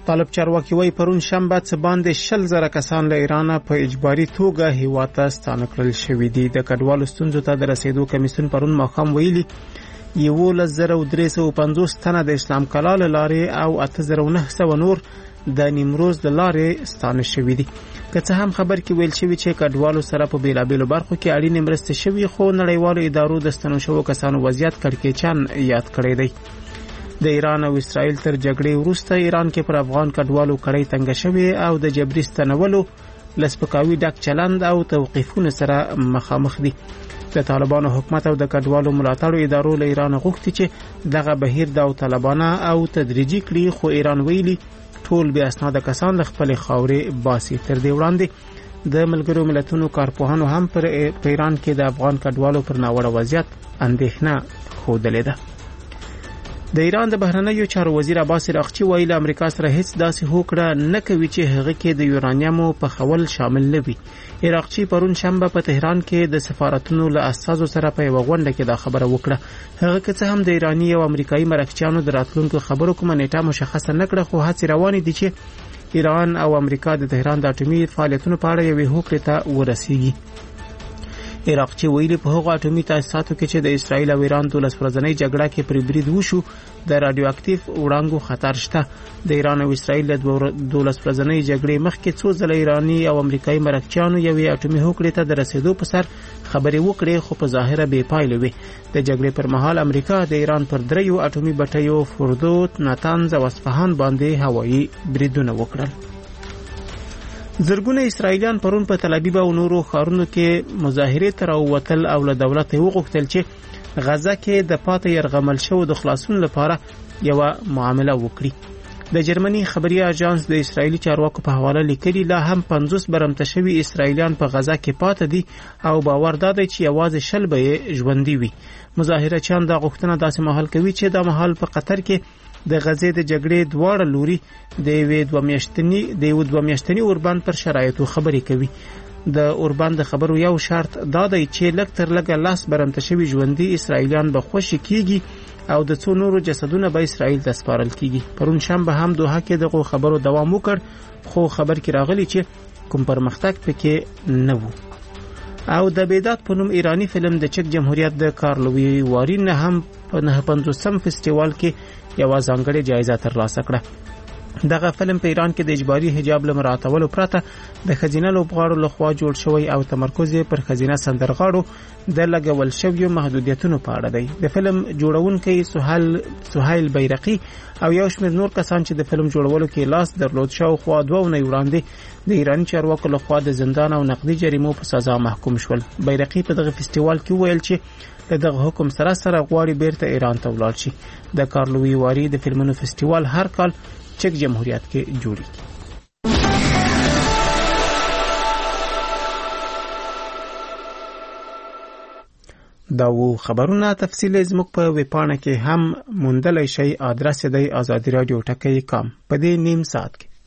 طالب چارواکي وایي پرون شنبه څه باندې 20,000 کسان له ایران په اجباري توګه هیواد ته ستانه کړل شوي دي. د کډوالو ستونزو ته د رسیدو کمیسیون پرون ماښام ویلي 11,350 تنه د اسلام کلا له لارې او 8,900 نور د نیمروز د لارې ستانه شوي دي. که څه هم خبر کې ویل شوي چې کډوالو سره په بیلابیلو برخو کې اړینې مرستې شوي، خو نړیوالو ادارو د ستنو شوو کسانو وضعیت کړکېچن یاد کړی دی. د ایران او اسرائیل تر جګړې وروسته ایران کې پر افغان کډوالو کړۍ تنګه شوې او د جبري ستنولو له سپکاوي ډک چلند او توقیفونو سره مخامخ دي. د طالبانو حکومت او د کډوالو ملاتړو ادارو له ایران غوښتي چې دغه بهیر داوطلبانه او تدریجي کړي، خو ایران ویلي ټول بې اسناده کسان له خپلې خاورې باسي. تر دې وړاندې د ملګرو ملتونو کارپوهانو هم په ایران کې د افغان کډوالو پر ناوړه وضعیت اندېښنه ښودلې ده. د ایران د بهرنیو چارو وزیر عباس عراقچي ویلي امریکا سره هیڅ داسې هوکړه نه کوي چې هغه کې د یورانیمو پخول شامل نه وي. عراقچي پرون شنبه په تهران کې د سفارتونو له استازو سره په یوه غونډه کې دا خبره وکړه. هغه که څه هم د ایراني او امریکایي مرکچیانو د راتلونکو خبرو کومه نیټه مشخصه نه کړه، خو هڅې روانې دي چې ایران او امریکا د تهران د اټومي فعالیتونو په اړه یوې هوکړې ته ورسیږي. عراقچي ویلي په هغو اټومي تاسیساتو کې چې د اسرائیل او ایران 12 ورځنۍ جګړه کې پرې برید وشو د رادیو اکټیو وړانګو خطر شته. د ایران او اسرائیل د 12 ورځنۍ جګړې مخکې څو ځله ایراني او امریکایي مرکچیانو یوې اټومي هوکړې ته د رسیدو په سر خبرې وکړې، خو په ظاهره بې پایلې وې. د جګړې پر مهال امریکا د ایران پر 3 اټومي بټیو فردوت، ناتنز او اصفهان باندې هوایي بریدونه وکړل. زرګونه اسرائیلیان پرون په تل ابیب او نورو ښارونو کې مظاهرې ته راووتل او له دولت وغوښتل چې غزه کې د پاتې یرغمل شوو د خلاصون لپاره یوه معامله وکړي. د جرمني خبري اژانس د اسرایلی چارواکو په حواله لیکلي لا هم 50 برمته شوي اسرایلیان په غزه کې پاتې دي او باور دادی چې یوازې 20 به ژوندي وي. مظاهرچیان دا غوښتنه داسې مهال کوي چې دا مهال په قطر کې د غزې د جګړې دواړه لوري د یو دوه میاشتني اوربند پر شرایطو خبرې کوي. د اوربند د خبرو یو شرط دا دی چې لږ تر لږه 10 برمته شوي ژوندي اسرایلیان به خوشي کیږي او د څو نورو جسدونه به اسرائیل ته سپارل کیږي. پرون شنبه هم دوحه کې دغه خبرو دوام وکړ، خو خبر کې راغلی چې کوم پرمختګ پکې نه وو. او د بیداد په نوم ایرانی فلم د چک جمهوریت د کارلوی واری نه هم په 95م فستیوال کې یو ځانګړې جایزه ترلاسه کړه. دغه فلم په ایران کې د اجباري حجاب لمراتولو پرته د خزینه لوبغاړو لخوا جوړ شوی او تمرکز یې پر خزینه سندرغاړو د لګول شویو محدودیتونو په اړه دی. د فلم جوړونکي سهیل بیرقی او یو شمېر نور کسان چې د فلم جوړولو کې لاس درلود شاوخوا 2 اونۍ وړاندې د ایراني چارواکو لخوا د زندان او نقدي جریمو په سزا محکوم شول. بیرقی په دغه فستیوال کې ویل چې دغه حکم سره غواړي بیرته ایران ته ولاړ شي. د کارلوی واری د فلمونو فستیوال هر کال چک جمهوریت کې جوړیږي. دا و خبرونه تفصیل زموږ په ویبپاڼه کې هم موندلای شئ. ادرس دی azadiradio.com. په دې نیم ساعت کې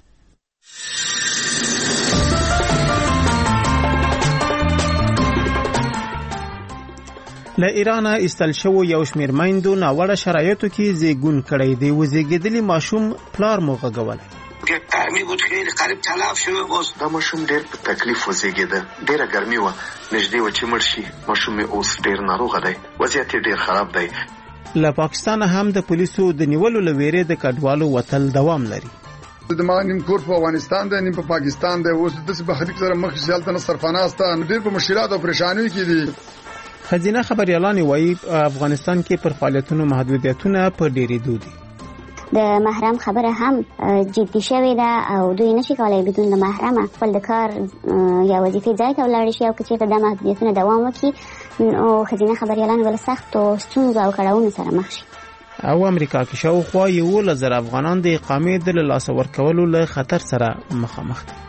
له ایران استل شو یو شمیر میندو ناوړه شرایطو کې زیګون کړی دی. وزیګیدلی ماشوم پلار موغه غوړل ګرمي بود خیلی قریب تلاف شوه. باز دا ماشوم ډېر په تکلیف وزیګیده، ډېره ګرمي و، نږدې و چې مړ شي. ماشوم اوس ډېر ناروغه دی، وضعیت ډېر خراب دی. له پاکستان هم د پولیسو د نیولو لویره د کډوالو وتل دوام لري. د ما نیم کور په افغانستان دی، نیم په پاکستان دی. اوس د بهري سره مخ شالته نه سرفاناسته ډېر په مشکلات او پریشانیو کې دي. خزینه خبريالان وایي افغانستان کې پر فعالیتونو محدودیتونه په ډېرېدو دي. د محرم خبره هم جدي شوې ده او دوی نشي کولای بدون د محرم خپل د کار یا وظیفې ځای ته ولاړ شي او که چېرته د محدودیتونه دوام وکړي نو خزینه خبريالان ول سختو ستونزو او کړاوونو سره مخ شي. او امریکا کې شاوخوا 11,000 افغانان د اقامې د لاسه ورکولو له خطر سره مخامخ دي.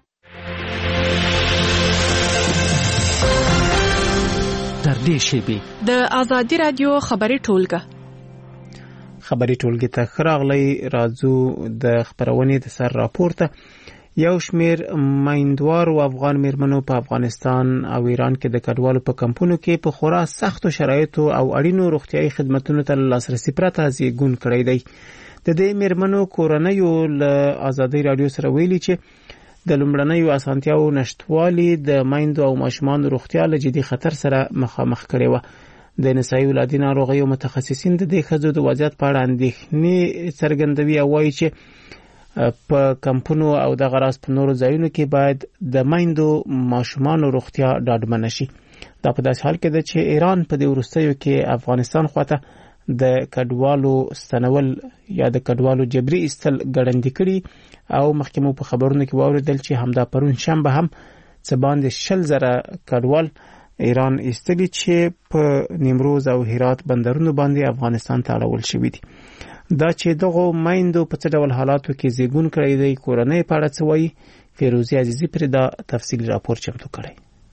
تر دې شی د آزادی رادیو خبري ټولګه ته خراغلی راځو د خبرونې د سر راپورته. یو شمیر میندوار او افغان میرمنو په افغانستان او ایران کې د کډوالو په کمپونو کې په خورا سختو شرایطو او اړینو روغتیايي خدماتو ته لاسرسي پرته زیږون کړی دی. د دې میرمنو کورنیو له آزادۍ رادیو سره ویلي چې د لومړنیو اسانتیاو نشټوالي د میندو او ماشومانو روغتیا له جدي خطر سره مخامخ کړي و. د نسایي ولادي ناروغیو متخصصین د دې ښځو د وضعیت په اړه اندېښنې څرګندوي او وایي چې په کمپونو او د غراس په نورو ځایونو کې باید د میندو ماشومانو روغتیا ډاډمنه شي. دا په داسې حال کې ده چې ایران په دې وروستیو کې افغانستان خواته د کډوالو ستنول یا د کډوالو جبري ایستل ګړندې کړي او محکمو په خبرونو کې واوریدل چې همدا پرون شنبه هم څه باندې 100,000 کډوال ایران ایستلي چې په نیمروز او هرات بندرونو باندې افغانستان ته اړول شوي دي. دا چې دغه میندو په څه ډول حالاتو کې زیږون کړی دی کورنۍ په اړه څه وایي فیروزی عزیزی پر دا تفصیلی راپور چمتو کړی.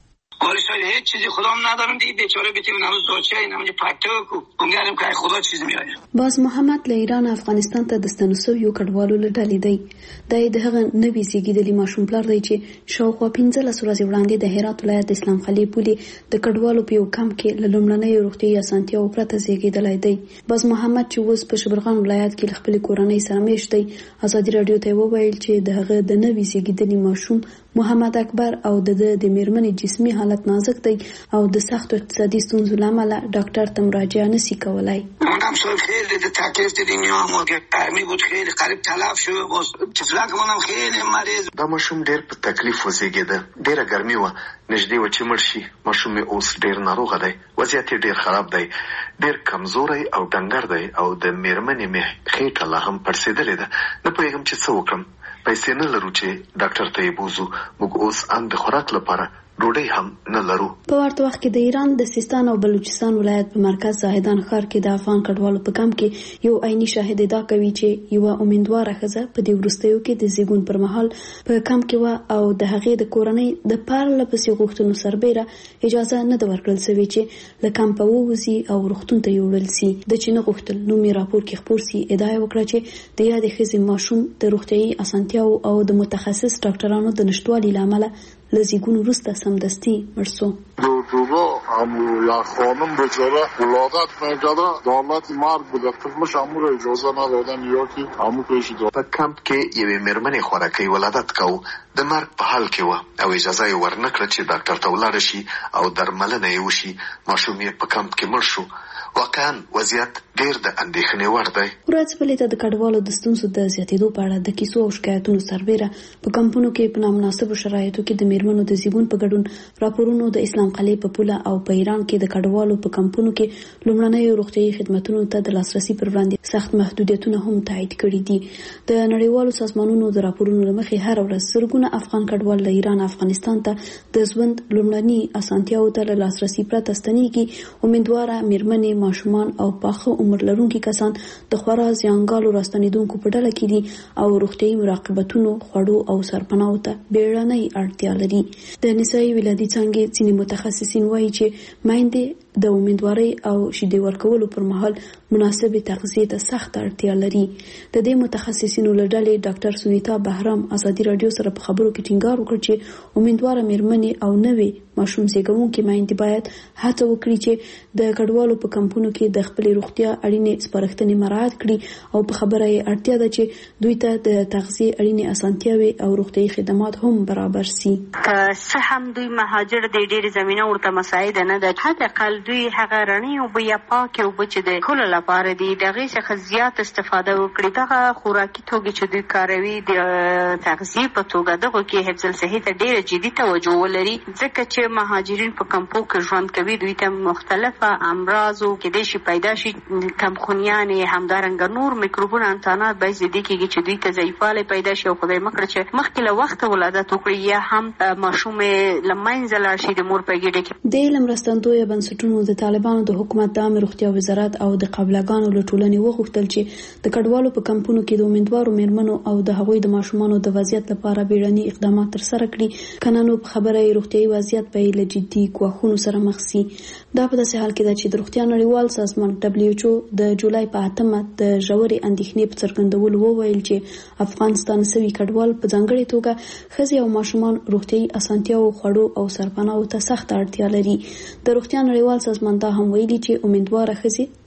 ولی هیچ چیزی خودم ندارم دیگه بیچاره بتیم نماز دوچه این همونجا پرتک و امیدوارم که خدا چیز میاره. باز محمد له ایران افغانستان ته د ستنوسو یو کډوالو له ډلې دی. د هغه نوې زیږیدلي ماشوم پلار دی چې شاوخوا 15 ورځې وړاندې د هرات ولایت اسلام خلی پولي د کډوالو په یو کمپ کې له لومړنۍ روغتیايي اسانتیاو پرته زیږیدلی دی. باز محمد چې اوس په شبرغان ولایت کې خپل کورنۍ سره میشت دی ازادي رادیو ته وویل چې د هغه د نوې زیږیدلي ماشوم محمد اکبر او د میرمنې جسمي حالت نازک دی او د سخت اقتصادي ستونزو لامل ډاکټر ته مراجعه نشي کولای. منم شو خیلی د تکلیف دیدیم ما ګرمي بود خیلی قریب تلف شو باز طفلک منم خیلی مریض. دا ماشوم ډیر په تکلیف وزیږیده ډیره ګرمي و نږدې و چې مړ شي. ماشوم اوس ډیر ناروغ دی وضعیت ډیر خراب دی ډیر کمزوري او ډنګر دی او د میرمنې مې خېټه لا هم پړسېدلې ده. نه پوهېږم چې څه وکړم پیسې نه لرو چې ډاکټر ته یې بوزو. موږ اوس ان د خوراک لپاره ډوډۍ هم نه لرو. په ورته وخت کې د ایران د سیستان او بلوچستان ولایت په مرکز زاهدان ښار کې د افغان کډوالو په کمپ کې یو عیني شاهد ادعا کوي چې یو امیدواره ښځه په دې وروستیو کې د زیږون پر مهال په کمپ کې و او د هغې د کورنۍ د پرله پسې غوښتنو سربیره اجازه نه ده ورکړل شوې چې له کمپه ووځي او روغتون ته یوړل شي. د چې نه غوښتل نومي راپور کې خپور شي ادعا وکړه چې د یادې ښځې ماشوم د روغتیايي اسانتیاو او د متخصص ډاکټرانو د نشټوالي له امله له زیږون وروسته سمدستي مړ شو. دکترها همو یا خانم بیچاره ولادت میکرده دولت مرگ بوده طفلش همو را اجازه ندادن یا که همو پیشی داد. په کمپ کې یوې میرمنې خوراکي ولادت کو د مرګ په حال کې و او اجازه یې ورنکړه چې ډاکټر ته ولاړ شي او درملنه یې وشي. ماشوم یې په کمپ کې مړ شو. واقعا وضعیت ډیر د اندېښنې وړ دی. ورځ بلې ته د کډوالو د ستونزو د زیاتېدو په اړه د کیسو او شکایتونو سربیره په کمپونو کې په نامناسبو شرایطو کې د میرمنو د زیږون په ګډون راپورونو د اسلام قلعه په پوله او په ایران کې د کډوالو په کمپونو کې لومړنۍ روغتیايي خدماتو ته د لاسرسي پر وړاندې سخت محدودیتونه هم تایید کړي دي. د نړیوالو سازمانونو د راپورونو لمخې هر ورځ زرګونه افغان کډوال له ایران افغانستان ته د ژوند لومړنۍ اسانتیاو ته لاسرسي پرته ستنېږي. امیدواره میرمنې ماشومان او پاخه عمر لرونکي کسان د خورا زیانګالو راستنیدونکو په ډله کې دي او روغتیايي مراقبتونو خوړو او سرپناو ته بیړنۍ اړتیا لري. د نسایي ولادي څانګې ځینې متخصصین وایي چې میندې د امیدوارۍ او شیدې ورکولو پر مهال مناسبې تغذیې ته سخت اړتیا لري. د دې متخصصینو له ډلې ډاکټر سونیتا بهرام ازادي رادیو سره په خبرو کې ټینګار وکړ چې امیدواره میرمنې او نوې ماشوم زیږونکې میندې باید هڅه وکړي چې د کډوالو په کمپونو کې د خپلې روغتیا اړینې سپارښتنې مراعات کړي او په خبره یې اړتیا ده چې دوی ته د تغذیې اړینې اسانتیاوې او روغتیايي خدمات هم برابر شي. که څه هم دوی مهاجر د ډېرې زمینه ورته مساعده نه ده حداقل دوی هغه رڼې اوبه یا پاکې اوبه چې د کولو لپاره دي د هغې څخه زیات استفاده وکړي. دغه خوراکي توکي چې دوی کاروي د تغذیې په توګه دغو کې حفظ الصحې ته ډېره جدي توجه ولري ځکه چې مهاجرین په کمپو کې ژوند کوي. دوی ته مختلفه امراضو کېدای شي پیدا شي کمخونیانې همدارنګه نور میکروبونه انسانات باعث دې کېږي چې دوی ته ضعیفوالی پیدا شي او خدای مکړه چې مخکې له وخته ولادت وکړي یا هم ماشوم له منځه لاړ شي د مور په ګېډه کې. د علم مرستندویه بنسټونو د طالبانو د حکومت د عامه روغتیا وزارت او د قابلګانو له ټولنې وغوښتل چې د کډوالو په کمپونو کې د امیدوارو میرمنو او د هغوی د ماشومانو د وضعیت لپاره بیړني اقدامات ترسره کړي کنه نو په خبره یې روغتیايي وضعیت به له جدي ګواښونو سره مخ شي. دا په داسې حال کې ده چې د روغتیا نړیوال سازمان WHO د جولای په 8 د ژورې اندېښنې په څرګندولو وویل چې افغانستان سوي کډوال په ځانګړې توګه ښځې او ماشومان روغتیايي اسانتیاو خوړو او سرپناو ته سخت اړتیا لري. د روغتیا نړیوال سازمان دا هم ویلي چې امیدواره ښځې د نوي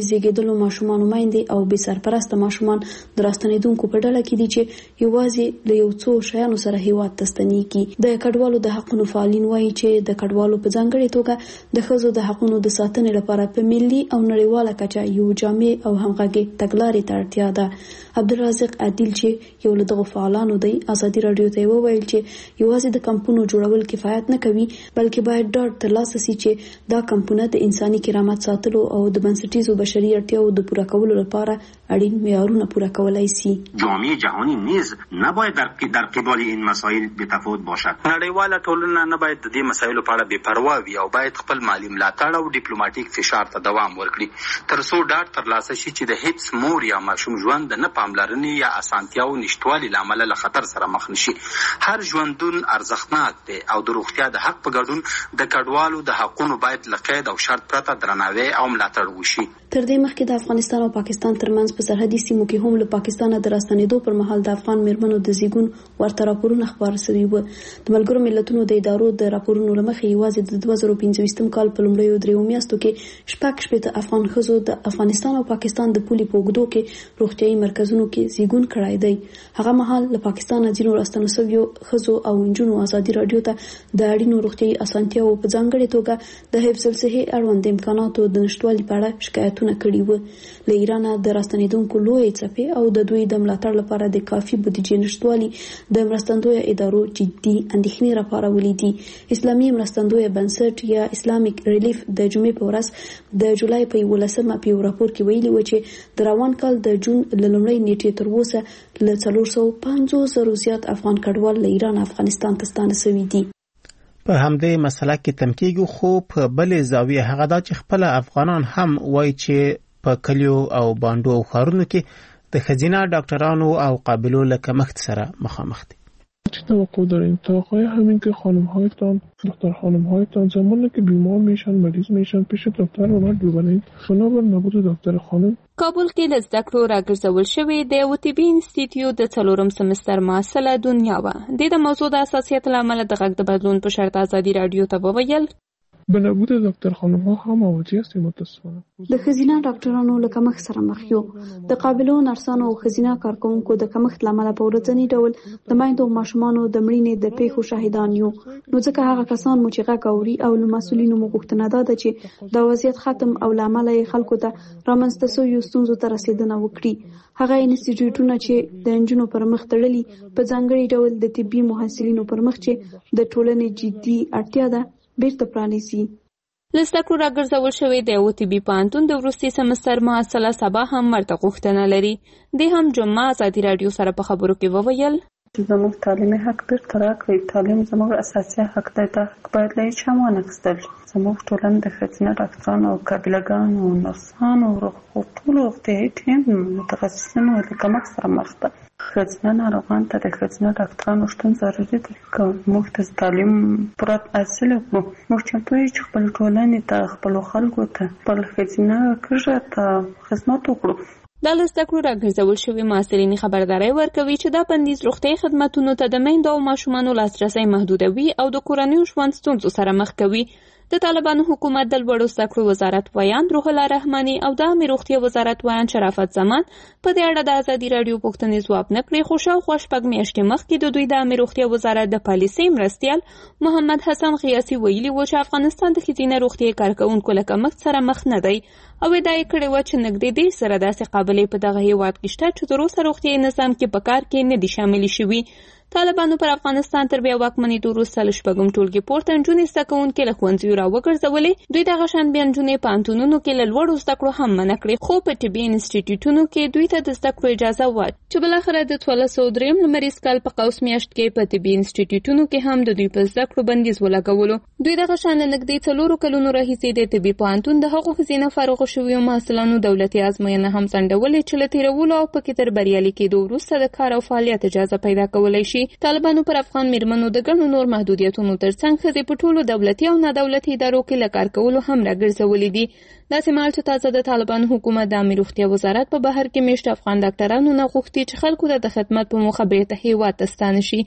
زیږیدلو ماشومان میندې او بې سرپرسته ماشومان د راستنېدونکو په ډله کې دي چې یوازې له یو څو شیانو سره هیواد ته ستنېږي. د کډوالو د حقونو فعالین وایي چې د کډوالو په ځانګړې توګه د ښځو د حقونو د ساتنې لپاره په ملي او نړیواله کچه یو جامع او همغږي تګلارې ته اړتیا ده. عبدالرزاق عادل چې یو له دغو فعالانو دی ازادي راډیو ته وویل چې یوازې د کمپونو جوړول کفایت نه کوي بلکې باید ډاډ ترلاسه شي چې دا کمپونه د انساني کرامت ساتلو او د بنسټیزو بشري اړتیاو د پوره کولو لپاره اړین معیارونه پوره کولای شي. جامعه جهانی نیز نباید در قبال این مسائل بی‌تفاوت باشد. نړیواله ټولنه نه باید د دې مسایلو په اړه بې پروا وي او باید خپل مالی ملاتړ او ډیپلوماټیک فشار ته دوام ورکړي تر څو ډاډ ترلاسه شي چې د هیڅ مور یا ماشوم ژوند د نه پاملرنې یا اسانتیاو نشټوالي له امله له خطر سره مخ نشي. هر ژوندون ارزښتناک دی او د روغتیا د حق په ګډون د کډوالو د حقونو باید له قید او شرط پرته درناوی او ملاتړ وشي. تر دې مخکې د افغانستان او پاکستان ترمنځ په سرحدي سیمو کې هم له پاکستانه د راستنېدو پر مهال د افغان میرمنو د زیږون ورته راپورونه خپاره شوي وو. د ملګرو ملتونو د ادارو د راپورونو له مخې یوازې د 2015 کال په لومړیو 3 میاشتو کې شپږ افغان ښځو د افغانستان او پاکستان د پولې په اوږدو کې روغتیايي مرکزونو کې زیږون کړی دی. هغه مهال له پاکستانه ځینو راستنو شویو ښځو او نجونو ازادي راډیو ته د اړینو روغتیايي اسانتیاوو په ځانګړې توګه د حفظ الصحې اړوند امکاناتو د نشټوالي په اړه شکایتونه کړي وو. له ایران د راستنېدونکو لوی څپې او د دوی د ملاتړ لپاره د کافي بودیجې نشټوالي د مرستندویه ادارو جدي اندېښنې راپارولې دي. اسلامي مرستندویه بنسټ یا اسلامیک ریلیف د جمعې په ورځ د جولای په 11مه په یو راپور کې ویلي و چې د روان کال د جون له لومړۍ نیټې تر اوسه له 450,000 زیات افغان کډوال له ایران افغانستان ته ستانه شوي دي. په همدې مسله کې تمکیږو خو په بلې زاویه هغه دا چې خپل افغانان هم وایي چې په کلیو او باندو او ښارونو کې د ښځینه ډاکټرانو او قابلو له کمښت سره مخامخ دي. توقع داریم توقع همین که خانم‌هایتان دختر خانم‌هایتان زمانی که بیمار میشن مریض میشن پیش دکتر اومد ببرید بنابر نبود دکتر خانم. کابل کې د زده کړو راګرځول شوې د یو طبي انسټیټیوټ د 4م سمستر محصله دنیا وه. د موضوع د اساسیت له امله د غږ د بدلون په شرط ازادي راډیو ته وویل به نبود دکتر خانم‌ها هم مواجه هستیم متاسفانه. د ښځینه ډاکټرانو له کمښت سره مخ یو. د قابلو نرسانو او ښځینه کارکوونکو د کمښت له امله په ورځني ډول د میندو او ماشومانو د مړینې د پیښو شاهدان یو. نو ځکه هغه کسان مو چې غږ اوري او له مسؤلینو مو غوښتنه ده چې دا وضعیت ختم او له امله یې خلکو ته رامنځته شویو ستونزو ته رسیدنه وکړي. هغه انسټیټیوټونه چې د نجونو پر مخ تړلي په ځانګړي ډول د طبي محصلینو پر مخ چې د ټولنې جدي اړتیا ده بیرته پرانیسي. له زده کړو راګرځول شوی د یو طبي پوهنتون د وروستي سمستر محصله سبا هم ورته غوښتنه لري. د هم جمعه ازادي راډیو سره په خبرو کې وویل زموږ تعلیمي حق بیرته راکړئ. تعلیم زموږ اساسي حق دی. دا حق باید له هیچا وانخیستل شي. زموږ ټولنه د ښځینه ډاکټرانو او قابلګانو او نرسانو او ټولو روغتیایي ټیم متخصصینو له کمښت سره مخ ده. ښځینه ناروغانو ته د ښځینه ډاکټرانو شتون ضروري دی که موږ د تعلیم پوره حاصل کړو. موږ چمتو یو چې خپل ټولنې ته خپلو خلکو ته خپل ښځینه کږه ته خدمت وکړو. د زده کړو راګرځول شوي محصلین خبرداری ورکوي چې دا بندیز روغتیایي خدماتونو ته د میندو او ماشومانو لاسرسی محدودوي او د کورنیو ژوند ستونزو سره مخ کوي. د طالبانو حکومت د لوړو زده کړو وزارت ویان روح الله رحماني او د عامه روغتیا وزارت ویان شرافت زمان په دې اړه د ازادي راډیو پوښتنې ځواب نه کړی. خو شاوخوا شپږ میاشتې مخکې د دوی د عامه روغتیا وزارت د پالیسۍ مرستیال محمد حسن غیاسي ویلي و چې افغانستان د ښځینه روغتیایي کارکوونکو له کمښت سره مخ نه دی او ادعا یې کړې وه چې نږدې 10 سره داسې قابلې په دغه هیواد کې شته چې تر اوسه روغتیایي نظام کې په کار کې نه دي شاملې شوي. طالبانو پر افغانستان تر بیا واکمنېدو وروسته له شپږم ټولګې پورته نجونې زده کوونکې له ښوونځیو راوګرځولې. دوی دغه شان بیا نجونې پوهنتونونو کې له لوړو زده کړو هم منع کړې، خو په طبي انسټیټیوټونو کې دوی ته د زده کړو اجازه وه چې بالاخره د 1403 لمریز کال په قوس میاشت کې په طبي انسټیټیوټونو کې هم د دوی په زده کړو بندیز ولګولو. دوی دغه شان له نږدې 4 کلونو راهیسې د طبي پوهنتون د هغو ښځینه فارغو شویو محصلانو دولتي ازموینه هم ځنډولې چې له تېرولو او پکې تر بریالي کېدو وروسته د کار او فعالیت اجازه پیدا کولی شي. طالبانو پر افغان میرمنو د ګڼو نور محدودیتونو ترڅنګ ښځې په ټولو دولتي او نادولتي ادارو کې له کار کولو هم راګرځولې دي. داسې مهال چې تازه د طالبانو حکومت د عامه روغتیا وزارت په بهر کې میشت افغان ډاکټرانو نه غوښتي چې خلکو ته د خدمت په موخه بیرته هیواد ته ستانه شي.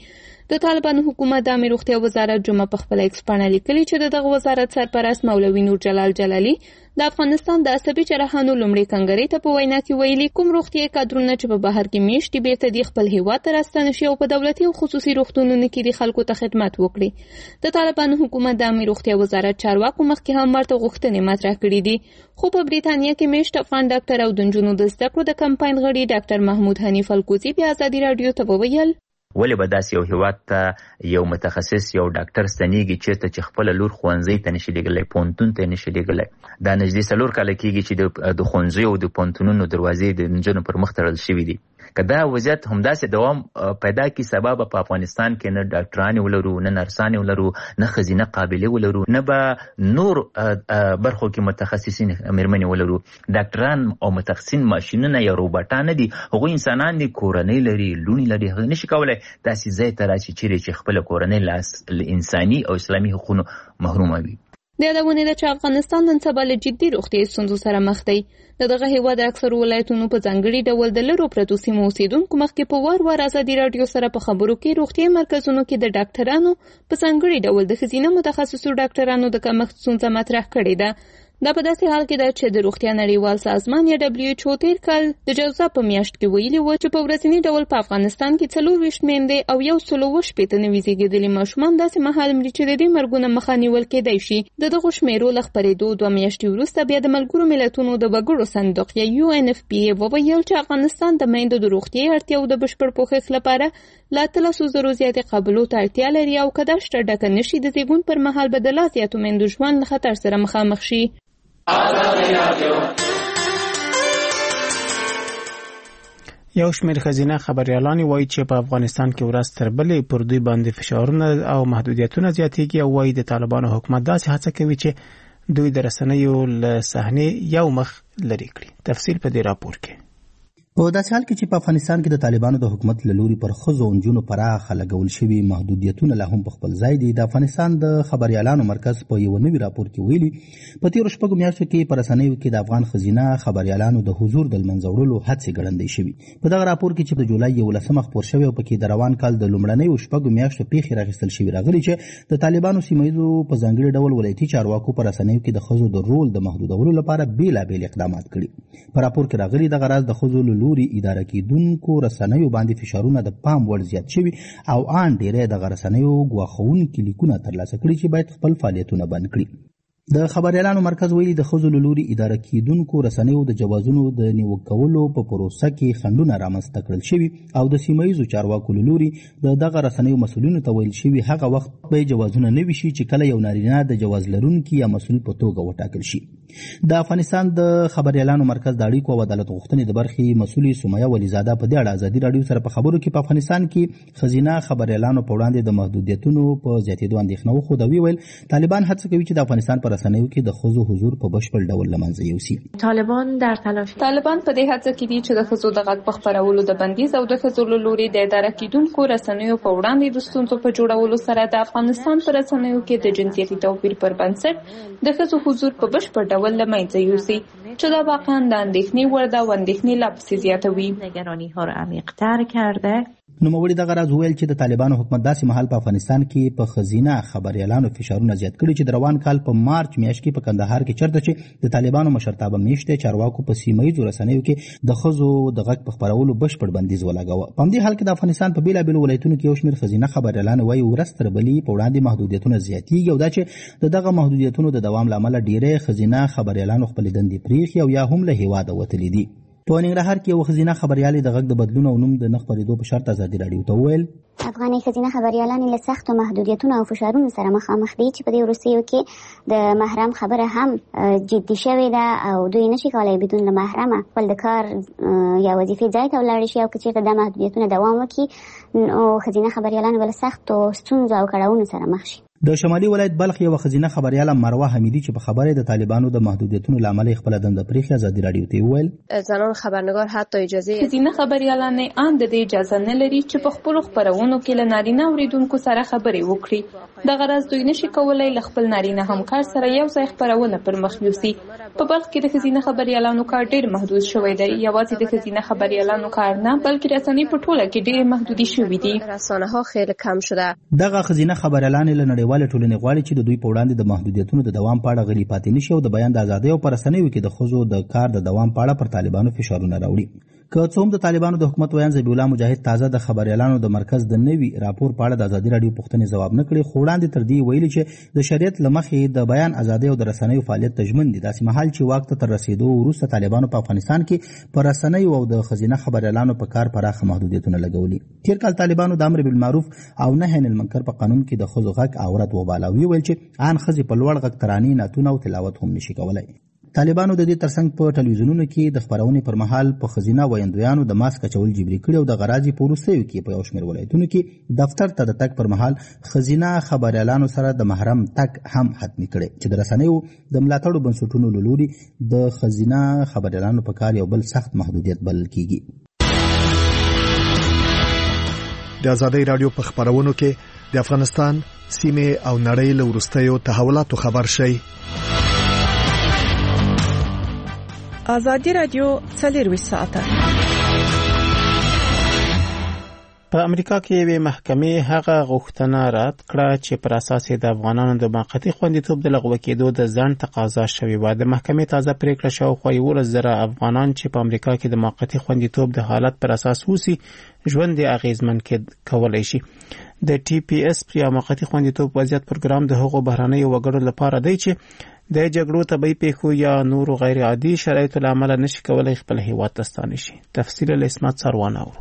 د طالبانو حکومت د عامه روغتیا وزارت جمعه په خپل ایکس باندې لیکلي چې دغه وزارت سرپرست مولوي نور جلال جلالي د افغانستان د عصبي جراحانو لومړي کنګرې ته په وینا کې ویلي کوم روغتیايي کادرونه چې په بهر کې میشتي بیرته د خپل هیواد ته راستنه شي او په دولتي او خصوصي روغتونونو کې د خلکو ته خدمت وکړي. د طالبانو حکومت د عامه روغتیا وزارت چارواکو مخکې هم ورته غوښتنې مطرح کړې دي، خو په بریتانیا کې میشت افغان ډاکټر او د نجونو د زده کړو د کمپاین غړي ډاکټر محمود حنیف الکوزي په ازادي رادیو ته وویل ولې به داسې یو هیواد ته یو متخصص یو ډاکټر ستنیږي چېرته چې خپل لور ښوونځي ته نشي لیږلی، پوهنتون ته نشي لیږلی. دا نږدې 4 کاله کېږي چې د ښوونځیو او د پوهنتونونو دروازې د نجونو پر مخ تړل شوي دي. که دا وضعیت همداسې دوام پیدا کړي سبا به په افغانستان کې نه ډاکټرانې ولرو، نه نرسانې ولرو، نه ښځینه قابلې ولرو، نه به نور برخو کې متخصصین مېرمنې ولرو. ډاکټران او متخصصین ماشینونه یا روباټان نه دي، هغوی انسانان دي، کورنۍ لري، لوڼې لري، هغه نشي کولی داسې ځای ته راشي چیرې چې خپله کورنۍ له انساني او اسلامي حقونو محرومه وي. د یادونې ده چې افغانستان نن سبا له جدي روغتیايي ستونزو سره مخ دی. د دغه هیواد اکثرو ولایتونو په ځانګړي ډول د لرو پرتو سیمو اوسیدونکو مخکې په وار ازادي راډیو سره په خبرو کې روغتیايي مرکزونو کې د ډاکټرانو په ځانګړي ډول د ښځینه متخصصو ډاکټرانو د کمښت ستونزه مطرح کړې ده. دا په داسې حال کې ده چې د روغتیا نړیوال سازمان یا WHO تیر کال د جوزا په میاشت کې ویلي و چې په ورځني ډول په افغانستان کې 24 میندې او 118 نوي زیږیدلي ماشومان داسې مهال مري چې د دې مرګونو مخه نیول کېدای شي. د دغو شمیرو له خپرېدو 2 میاشتې وروسته بیا د ملګرو ملتونو د وګړو صندوق یا UNFPA وویل چې افغانستان د میندو د روغتیايي اړتیاو د بشپړ پوښښ لپاره لا 300,000 زیاتې قابلو ته اړتیا لري او که دا شته ډکه نشي د زیږون پر مهال به د لا زیاتو میندو ژوند له خطر سره مخامخ شي. یو شمېر ښځینه خبریالانې وایي چې په افغانستان کې ورځ تر بلې پر دوی باندې فشارونه او محدودیتونه زیاتېږي او وایي د طالبانو حکومت داسې هڅه کوي چې دوی د رسنیو له صحنې یو مخ لرې کړي. تفصیل په دې راپور کې. په داسې حال کې چې په افغانستان کې د طالبانو د حکومت له لوري پر ښځو او نجونو پراخه لګول شوي محدودیتونه لا هم په خپل ځای دي. د افغانستان د خبریالانو مرکز په یو نوي راپور کې ویلي په تیرو 6 میاشتو کې په رسنیو کې د افغان ښځینه خبریالانو د حضور د لمنځه وړلو هڅې ګړندۍ شوي. په دغه راپور کې چې د جولای 11 خپور شوی او پکې د روان کال د لومړنیو 6 میاشتو پیښې راغستل شوي راغلي چې د طالبانو سیمه‌ییزو په ځانګړي ډول ولایتي چارواکو په رسنیو کې د ښځو د رول د محدودولو لپاره بیلابیل اقدامات کړي. په راپور کې راغلي دغه راز د ښځو له لوري اداره کېدونکو رسنیو باندې فشارونه د پام وړ زیات شوي او آن ډیری دغه رسنیو ګواښونکي لیکونه ترلاسه کړي چې باید خپل فعالیتونه بند کړي. د خبریالانو مرکز ویلي د ښځو له لوري اداره کېدونکو رسنیو د جوازونو د نیوکه کولو په پروسه کې خنډونه رامنځته کړل شوي او د سیمه‌ییزو چارواکو له لوري د دغه رسنیو مسؤلینو ته ویل شوي هغه وخت به جوازونه نه وي شي چې کله یو نارینه د جواز لرونکي یا مسؤل په توګه وټاکل شي. د افغانستان د خبریالانو مرکز د اړیکو او عدالت غوښتنې د برخې مسؤلې سمیه ولیزاده په دې اړه ازادي راډیو سره په خبرو کې په افغانستان کې ښځینه خبریالانو په وړاندې د محدودیتونو په زیاتېدو اندېښنه وښوده. ویل طالبان هڅه کوي چې د افغانستان په رسنیو کې د ښځو حضور په بشپړ ډول له منځه یوسي. طالبان په دې هڅه کې دي چې د ښځو د غږ په خپرولو د بندیز او د ښځو له لوري د اداره کېدونکو رسنیو په وړاندې د ستونزو په جوړولو سره د افغانستان په رسنیو کې د جنسیتي توپیر پر بنسټ د ښځو حضور په بشپړ ډول له منځه یوسي چې دا واقعا د اندېښنې وړ ده او اندېښنې لا پسې زیاتوي. نگرانی‌ها را عمیق‌تر کرده. نوموړي دغه راز ویل چې د طالبانو حکومت داسې مهال په افغانستان کې په ښځینه خبریالانو فشارونه زیات کړي چې د روان کال په مارچ میاشت کې په کندهار کې چرته چې د طالبانو مشرتابه میشته چارواکو په سیمه‌ییزو رسنیو کې د ښځو د غږ په خپرولو بشپړ بندیز ولګاوه. په همدې حال کې د افغانستان په بیلابیلو ولایتونو کې یو شمېر ښځینه خبریالان وایي ورځ تر بلې په وړاندې محدودیتونه زیاتېږي او دا چې د دغه محدودیتونو د دوام له امله ډېری ښځینه خبریالانو خپلې دندې پرېښي او یا هم له هېواده وتلي دي. په ننګرهار کې یو ښځینه خبریالې د غږ د بدلون او نوم د نه خپرېدو په شرط ازادي راډیو ته وویل افغاني ښځینه خبریالانې له سختو محدودیتونو او فشارونو سره مخامخ دي چې په دې وروستیو کې د محرم خبره هم جدي شوې ده او دوی نشي کولی بدون له محرمه خپل د کار یا وظیفې ځای ته ولاړ شي او که چېرته دا محدودیتونه دوام وکړي نو ښځینه خبریالان به له سختو ستونزو او کړاوونو سره مخ شي. د شمالي ولایت بلخ یو خزینه خبرياله مروه حمیدی چې په خبره د طالبانو د محدودیتونو لامل خپل دنده پریخي ازادي رادیو ته ویل زنان خبرنگار حتی اجازه خزینه خبريالان ان د اجازه نه لري چې په خپل خبرونو کې له نارینه اوریدونکو سره خبرې وکړي. د غرض دوی نشي کولای ل خپل نارینه همکار سره یو ځای خبرونه پر مخ یوسي. په بلخ کې د خزینه خبريالانو کار ډیر محدود شوی دی. یوازې د خزینه خبريالانو کار نه بلکې رسنۍ په ټوله کې ډیر محدودي شوې دي. رسانه ها خیلی کم شده. دغه خزینه خبريالان له نړیوال ټولنې غواړي چې د دوی په وړاندې د محدودیتونو د دوام په اړه غلي پاتې نشي او د بیان د ازادۍ او پرسنیو کې د ښځو د کار د دوام په اړه پر طالبانو فشارونه راوړي. که څه هم د طالبانو د حکومت ویان ذبیح الله مجاهد تازه د خبريالانو د مرکز د نوي راپور په اړه د ازادي رادیو پوښتنې ځواب نه کړي، خو وړاندې تر دې ویلي چې د شریعت له مخې د بیان ازادۍ او د رسنیو فعالیت تضمین دي. داسې مهال چې واک ته تر رسیدو وروسته طالبانو په افغانستان کې پر رسنیو او د خزینه خبريالانو په کار پراخه محدودیتونه لګولي. تیر کال طالبانو د امر بالمعروف او نهي عن المنکر په قانون کې د ښځو غږ عورت وباله، ویل چې ان ښځې په لوړ غږ ترانې، نعتونه او تلاوت هم نشي کولای. طالبانو د دې ترڅنګ په ټلویزیونونو کې د خبرونې پر مهال په خزینه ویندویانو د ماسک اچول جبري کړي او د غراضي په وروستیو کې په یو شمېر ولایتونو کې دفتر ته د تګ پر مهال خزینه خبريالانو سره د محرم تګ هم حتمي کړي چې د رسنیو د ملاتړو بنسټونو له لوري د خزینه خبريالانو په کار یو بل سخت محدودیت بلل کیږي. د آزادۍ رادیو په خبرونو کې د افغانستان سیمه او نړۍ له وروستیو تحولاتو خبر شي. آزادی رادیو 24 ساعته. په امریکا کې یوې محکمې هغه غوښتنه رد کړه چې پر اساس د افغانانو د موقتي خوندیتوب د لغوه کېدو د ځنډ تقاضا شوې وه. د محکمې تازه پریکړه شاوخوا 11,000 افغانان چې په امریکا کې د موقتي خوندیتوب د حالت پر اساس اوسي ژوند یې اغیزمن کولای شي. د ټي پی اس پر موقتي خوندیتوب وضعیت پروګرام د هغو بهرنیو وګړو لپاره دی چې د جګړو طبي پیښو یا نورو غیر عادي شرایطو له امله نشي کولای خپل هیواد ته ستانه شي. تفصیل له اسمت سروان اورو.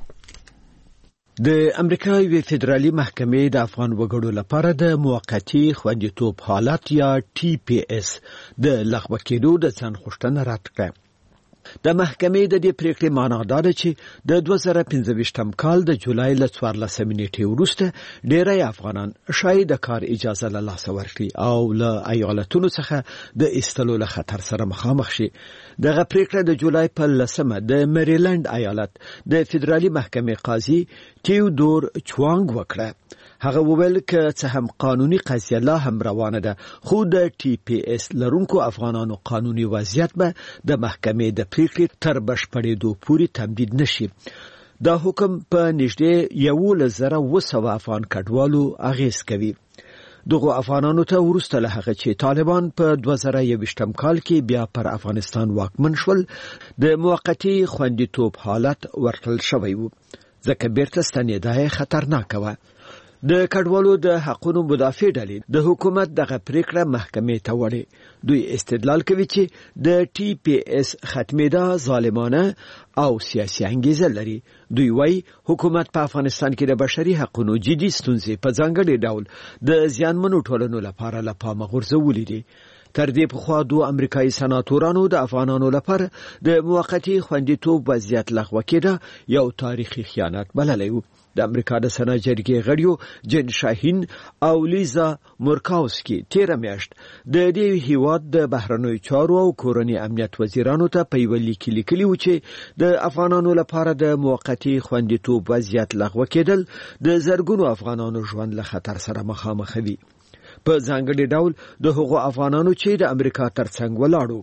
د امریکا یوې فدرالي محکمې د افغان وګړو لپاره د موقتي خوندیتوب حالت یا ټي پی اس د لغوه کېدو د ځنډ غوښتنه رد کړه. د محکمې د دې پریکړې معنا دا ده چې د 2015 کال د جولای له 14 نیټې وروسته ډېری افغانان شاید د کار اجازه له لاسه ورکړي او له ایالتونو څخه د ایستلو له خطر سره مخامخ شي. دغه پریکړه د جولای په 10 د مریلند ایالت د فدرالي محکمې قاضي تیودور چوانګ وکړه. هغه وویل که څه هم قانوني قضیه لا هم روانه ده، خو د ټي پی اس لرونکو افغانانو قانوني وضعیت به د محکمې د پریکړې تر بشپړېدو پورې تمدید نشي. دا حکم په نږدې 11,200 افغان کډوالو اغیز کوي. دغه افغانانو ته وروسته له هغه چې طالبان په 2021 کال کې بیا پر افغانستان واکمن شول د موقتي خوندیتوب حالت ورکړل شوی و، ځکه بیرته ستنېدا خطرناکه وه. د کډوالو د حقونو مدافع ډلې د حکومت دغه پریکړه محکمې ته وړي. دوی استدلال کوي چې د ټي پی اس ختمېدا ظالمانه او سیاسي انګیزه لري. دوی وايي حکومت په افغانستان کې د بشري حقونو جدي ستونزې په ځانګړي ډول د زیانمنو ټولنو لپاره له پامه غورځولې دي. تر دې پخوا 2 امریکایي سناتورانو د افغانانو لپاره د موقتي خوندیتوب وضعیت لغوه کېده یو تاریخي خیانت بللی و. د امریکا د سنا جرګې غړیو جن شاهین او لیزا مورکاوسکی تیر میاشت د دې هیواد د بهرنیو چارو او کورنۍ امنیت وزیرانو ته په یو لیک لیکلي و چې د افغانانو لپاره د موقتي خوندیتوب وضعیت لغوه کېدل د زرګونو افغانانو ژوند له خطر سره مخامخ وي. په ځانګړي ډول د هغو افغانانو چې د امریکا ترڅنګ ولاړو.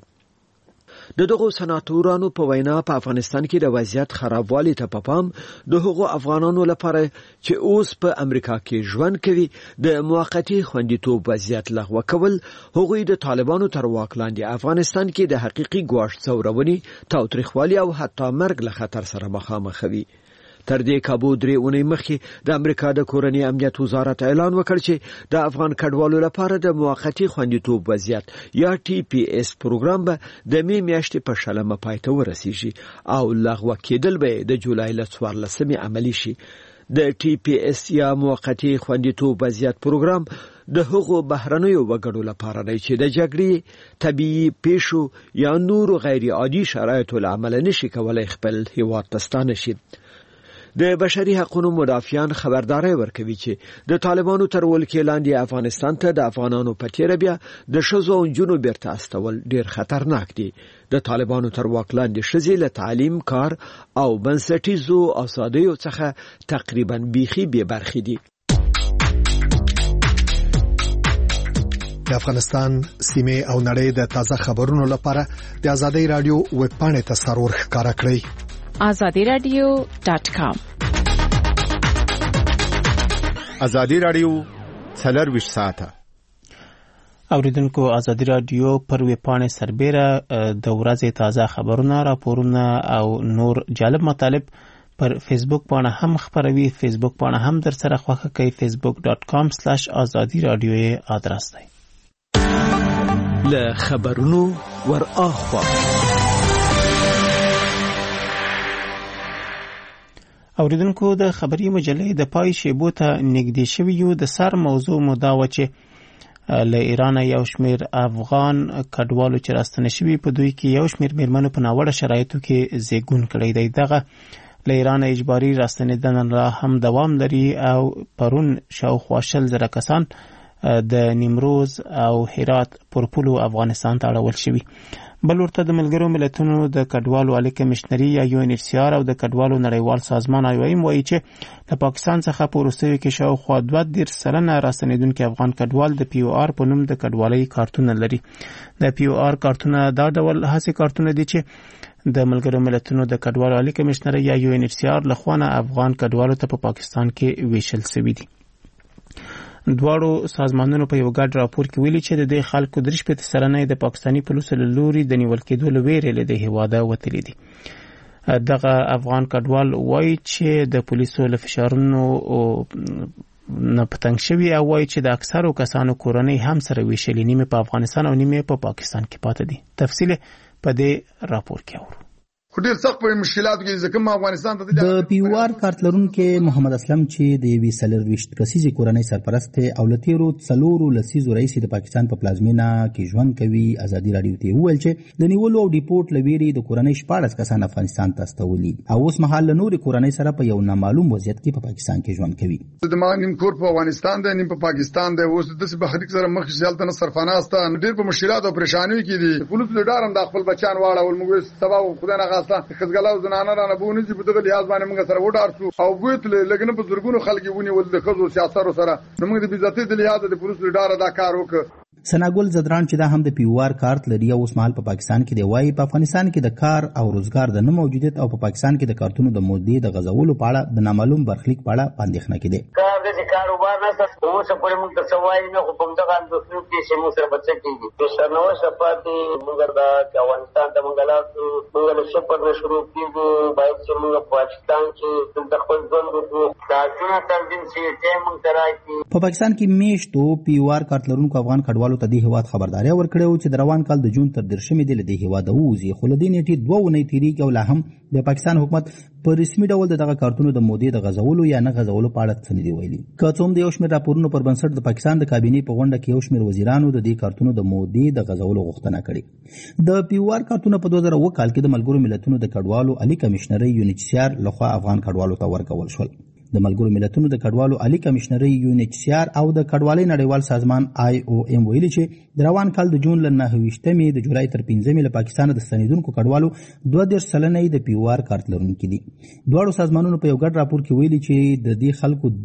د دغو سناتورانو په وینا په افغانستان کې د وضعیت خرابوالي ته په پام د هغو افغانانو لپاره چې اوس په امریکا کې ژوند کوي د موقتي خوندیتوب وضعیت لغوه کول هغوی د طالبانو تر واک لاندې افغانستان کې د حقيقي ګواښ ځورونې، تاوتریخوالي او حتی مرګ له خطر سره مخامخ وي. تر دې کابو 3 اونۍ مخکې د امریکا د کورنۍ امنیت وزارت اعلان وکړ چې د افغان کډوالو لپاره د موقتي خوندیتوب وضعیت یا ټي پی اس پروګرام به د می میاشتې په شلمه پای ته ورسیږي او لغوه کېدل به د جولای له 14 عملی شي. د ټي پی اس یا موقتي خوندیتوب وضعیت پروګرام د هغو بهرنیو وګړو لپاره دی چې د جګړې، طبيعي پیښو یا نورو غیر عادي شرایطو له امله نشي کولای خپل هیواد ته ستانه شي. د بشري حقوقو مدافعان خبرداري ورکوي چې د طالبانو تر ولکې لاندې افغانستان ته د افغانانو په تیر بیا د ښځو او نجونو بیرته استول ډیر خطرناک دي. د طالبانو تر واک لاندې ښځې له تعلیم، کار او بنسټیزو آزادیو څخه تقریبا بیخي بې برخې دي. د افغانستان سیمه او نړۍ د تازه خبرونو لپاره د آزادۍ رادیو ویب پاڼې ته سرور ښکارا کړئ. azadiradio.com. آزادۍ رادیو 24 ساعته. اوریدونکو، آزادۍ رادیو پر ویب پاڼې سربېره د ورځې تازه خبرونه، راپورونه او نور جالب مطالب پر فیسبوک پاڼه هم خبروي. فیسبوک پاڼه هم در سره خوښه کوي. facebook.com/azadiradio آدرس دی. له خبرونو ور اخوا اوریدونکو، د خبري مجلې د پای شیبو ته نږدې شوي یو. د سر موضوع مو دا و چې له ایران یو شمیر افغان کډوالو چې راستنه شوي په دوی کې یو شمیر میرمنو په ناوړه شرایطو کې زیږون کړی دی. دغه له ایران اجباري راستنېدنه لا هم دوام لري او پرون شاوخوا 100,000 کسان د نیمروز او هرات پر پولو افغانستان ته اړول شوي. بل ورته د ملګرو ملتونو د کډوالو عالی کمشنري یا UNHCR او د کډوالو نړیوال سازمان IOM وایي چې د پاکستان څخه په وروستیو کې شاوخوا 2.3 راستنېدونکي افغان کډوال د POR په نوم د کډوالۍ کارتونه لري. د POR کارتونه دا ډول هڅې کارتونه دي چې د ملګرو ملتونو د کډوالو عالی کمشنري یا UNHCR لخوا افغان کډوالو ته په پاکستان کې ویشل شوي دي. دواړو سازمانونو په یو ګډ راپور کې ویلي چې د دې خلکو 3% د پاکستاني پولیسو له لوري د نیول کېدو له ویرې له دې هیواده وتلي دي. دغه افغان کډوال وایي چې د پولیسو له فشارونو نه پتنګ شوي او وایي چې د اکثرو کسانو کورنۍ هم سره ویشلې، نیمه په افغانستان او نیمه په پاکستان کې پاتې دي. تفصیل په دې راپور کې اورو. خو ډیر سخت په مشکلاتو کې ځکه افغانستان ته د POR کارت لرونکي محمد اسلم چې د یوې 24 کسیزې کورنۍ سرپرست او لتیرو 4 لسیزو رئیس د پاکستان په پلازمینه کې ژوند کوي، آزادي رادیو ته وویل چې د نیولو او ډیپورت لویري د کورنۍ 14 کسان افغانستان ته استولي او اوس مهال له نورې کورنۍ سره په یو نامعلوم وضعیت کې په پاکستان کې ژوند کوي. د ما نیم کور په افغانستان دی، نیم په پاکستان دی. اوس د بهري سره مخ شالته نه سرفناسته ډیر په مشکلات او پریشانیو کې دي. پولیس له ډارم د خپل بچان واړول موږ سبا خدای نه غاسته خزګلاو زنانه رانه بونه چې په دغه لحاظ باندې موږ سره وډار شو او ګوت لګنه په زرګونو خلک ونیول د خزو سیاستو سره. نو موږ د بیزاتۍ د لحاظ د پولیسو ډار دا کار وکړ. سناګل زدران چې دا هم د POR کارت لري او اوس مهال په پاکستان کې دی، وایي په افغانستان کې د کار او روزګار د نه موجودیت او په پاکستان کې د کارتونو د مودې د غزولو په اړه د نامعلوم برخلیک په اړه اندېښنه کې دی. کار د کاروبار نه څه اوس په موږ ته سوای نه خو په دغه اندوسنو کې چې موږ سره بچی کیږي. د شنو شپاتي موږ د افغانستان د منګلاتو موږ له سپر نه شروع کیږو، باید چې موږ په پاکستان کې د خپل ژوند وکړو. دا څنګه تنظیم شي چې موږ ترایي په پاکستان کې میشتو POR کارت لرونکو افغان کډوالو ته د هیواد خبرداري ورکړو چې د روان کال د جون تر 10 دی له هیواد ووزي، خو له دې نیټې 2 ونې تیریږي او لا هم د پاکستان حکومت په رسمي ډول دغه کارتونو د مودې د غزولو یا نه غزولو په اړه څه نه دی ویلي. که څه هم د یو شمېر راپورونو پر بنسټ د پاکستان د کابینې په غونډه کې یو شمېر وزیرانو د دې کارتونو د مودې د غزولو غوښتنه کړې. د POR کارتونه په 2000 کال کې د ملګرو ملتونو د کډوالو عالی کمشنري UNHCR لخوا افغان کډوالو ته ورکول شول. د ملګرو ملتونو د کډوالو عالی کمشنري UNHCR او د کډوالۍ نړیوال سازمان IOM ویلي چې د روان کال د جون له 9 د جولای تر 15 له پاکستان د ستنیدونکو کډوالو 2.3 د POR کارت لرونکي دي. دواړو سازمانونو په یو ګډ راپور کې ویلي چې د دې خلکو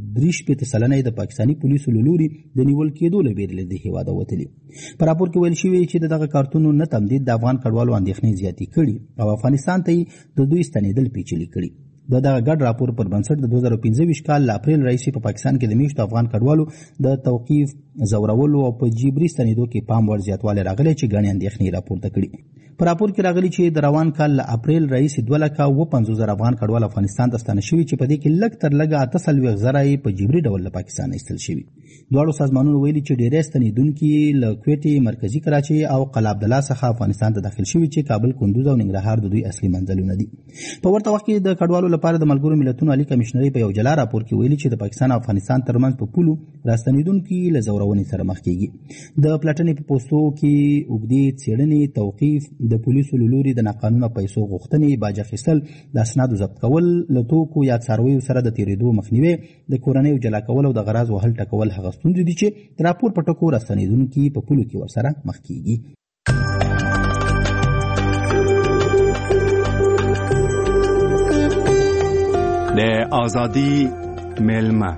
3% د پاکستاني پولیسو له لوري د نیول کېدو له ویرې د هیواده وتلي. په راپور کې ویل شوی چې دغه کارتونو نه تمدید د افغان کډوالو اندېښنې زیاتې کړي او افغانستان ته د دوی ستنیدل پیچلي کړي. دغه ګډ راپور پر بنسټ د 2015 کال ل اپریل راهیسې په پاکستان کې د میشتو افغان کډوالو د توقیف، زورولو او په جبري ستنېدو کې پام وړ زیاتوالی راغلی چې ګڼې اندېښنې راپورته کړي. په راپور کې راغلي چې د روان کال ل اپریل راهیسې 2,50,000 افغان کډوال افغانستان ته ستانه شوي چې په دې کې لږ تر لږه 48,000 په جبري ډول له پاکستان ایستل شوي. دواړو سازمانونو ویلي چې ډېری ستنېدونکي له کویټې، مرکزي کراچۍ او قلعه عبدالله څخه افغانستان ته داخل شوي چې کابل، کندوز او ننګرهار د دوی اصلي منزلونه دي. په ورته وخت کې د کډوالو لپاره د ملګرو ملتونو عالي کمیشنري په یو جلا راپور کې ویلي چې د پاکستان او افغانستان ترمنځ په پولو راستنېدونکي له ځورونې سره مخ کېږي. د پلټنې په پوستو کې اوږدې څېړنې، توقیف، د پولیسو له لوري د ناقانونه پیسو غوښتنې، باج اخیستل، د اسنادو ضبط کول، له توکو یا څارویو سره د تېرېدو مخنیوی، د کورنیو جلا کول او د غراض وهل ټکول هغه ستونزې دي چې د راپور په ټکو راستنېدونکي په پولو کې ورسره مخ کېږي. د آزادی میلمه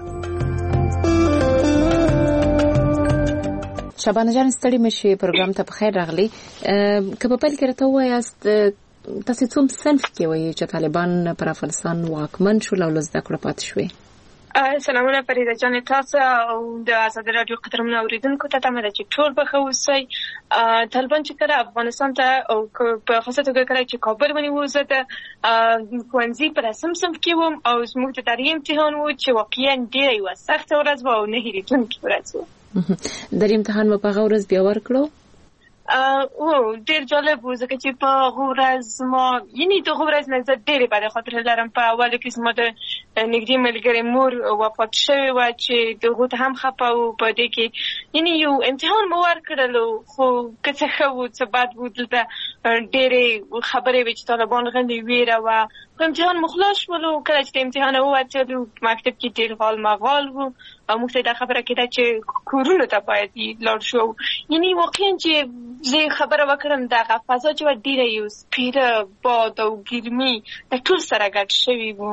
شبانه جان ستړي مشي پروګرام ته بخیر راغلی. که په پیل کې راته ووایاست تاسو څوم صنف کې وایي چې طالبان پر افغانستان واکمن شول او له زده کړو پاتې شوي؟ سلامونه فریده جان، تاسو او د آزادي رادیو قدرمن اوریدونکو ته تمه ده چې ټول به ښه اوسئ. طالبان چې کله افغانستان ته او په خاصه توګه کله چې کابل ونیو، زه د ښوونځي په رسم صنف کې وم او زموږ د تاریخ امتحان و چې واقعا ډېره یوه سخته ورځ وه او نه هېرېدونکې ورځ وه. در امتحان مو په هغه ورځ بیا ورکړو؟ ډېر جالب و ځکه چې په هغه ورځ ما دغه ورځ نه زه ډېرې بدې خاطرې لرم. په اولو کې زما د نږدې ملګرې مور وفات شوې وه چې د هغو ته هم خفه وو. په دې کې یو امتحان مو ورکړلو، خو که څه ښه وو څه بد وو، دلته ډېرې خبرې وې چې طالبان غلې ویره وه. خو امتحان مو خلاص شولو. کله چې د امتحان ووتلو په مکتب کې ډېر غال مغال وو او موږ ته دا خبره کېده چې کورونو ته باید لاړ شو. واقعا چې زه خبره وکړم دغه فضا چې وه ډېره یو سپېره باد او ګرمي د ټول سره ګډ شوي وو.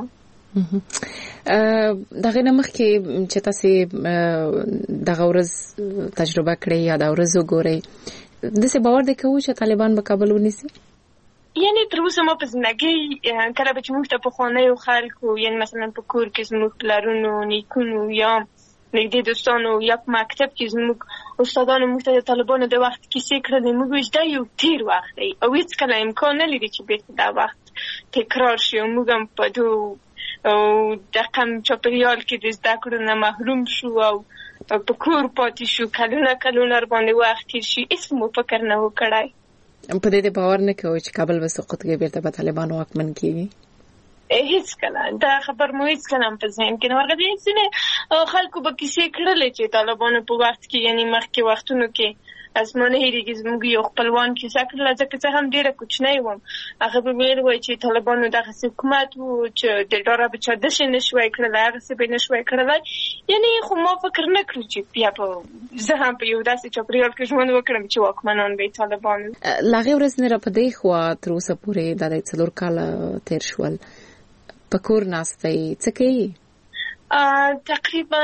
دغه نه مخکې چې تاسې دغه ورځ تجربه کړئ یا دا ورځ وګورئ، داسې باور دی کوو چې طالبان به کابل ونیسي؟ تر اوسه ما په زندګۍ کله به چې موږ ته پخوانیو خلکو مثلا په کور کې زموږ پلرونو، نیکونو یا نږدې دوستانو یا په مکتب کې زموږ استادانو موږ ته د طالبانو د وخت کیسې کړلې، موږ وایو دا یو تېر وخت دی او هېڅکله امکان نه لري چې بېرته دا وخت تکرار شي او موږ هم په دغه چاپېریال کې د زده کړو نه محروم شو او په کور پاتې شو. کلونه باندې وخت تېر شي، هېڅ مو فکر نه و کړی. په دې باور نه کوئ چې کابل به سقوط کوي، بیرته به طالبان واکمن کیږي؟ هېڅکله دا خبر مو هېڅکله هم په ذهن کې نه ورغلی. ځینې خلکو به کیسې کړلې چې طالبانو په وخت کې مخکې وختونو کې زما نه هېرېږي زموږ یو خپلوان کیسه کړله، ځکه زه هم ډېره کوچنۍ وم. هغه به ویل وایي چې طالبانو دغسې حکومت و چې د ډاره به چا داسې نه شوی کړلی، هغسې به یې نه شوی کړلی. خو ما فکر نه کړو چې بیا زه هم په یو داسې چاپېریال کې ژوند وکړم چې واکمنان به یې طالبان وي. له هغې ورځې نه را په دې خوا تر اوسه پورې دا 4 کاله تېر شول، په کور ناستئ، څه کوي؟ تقریبا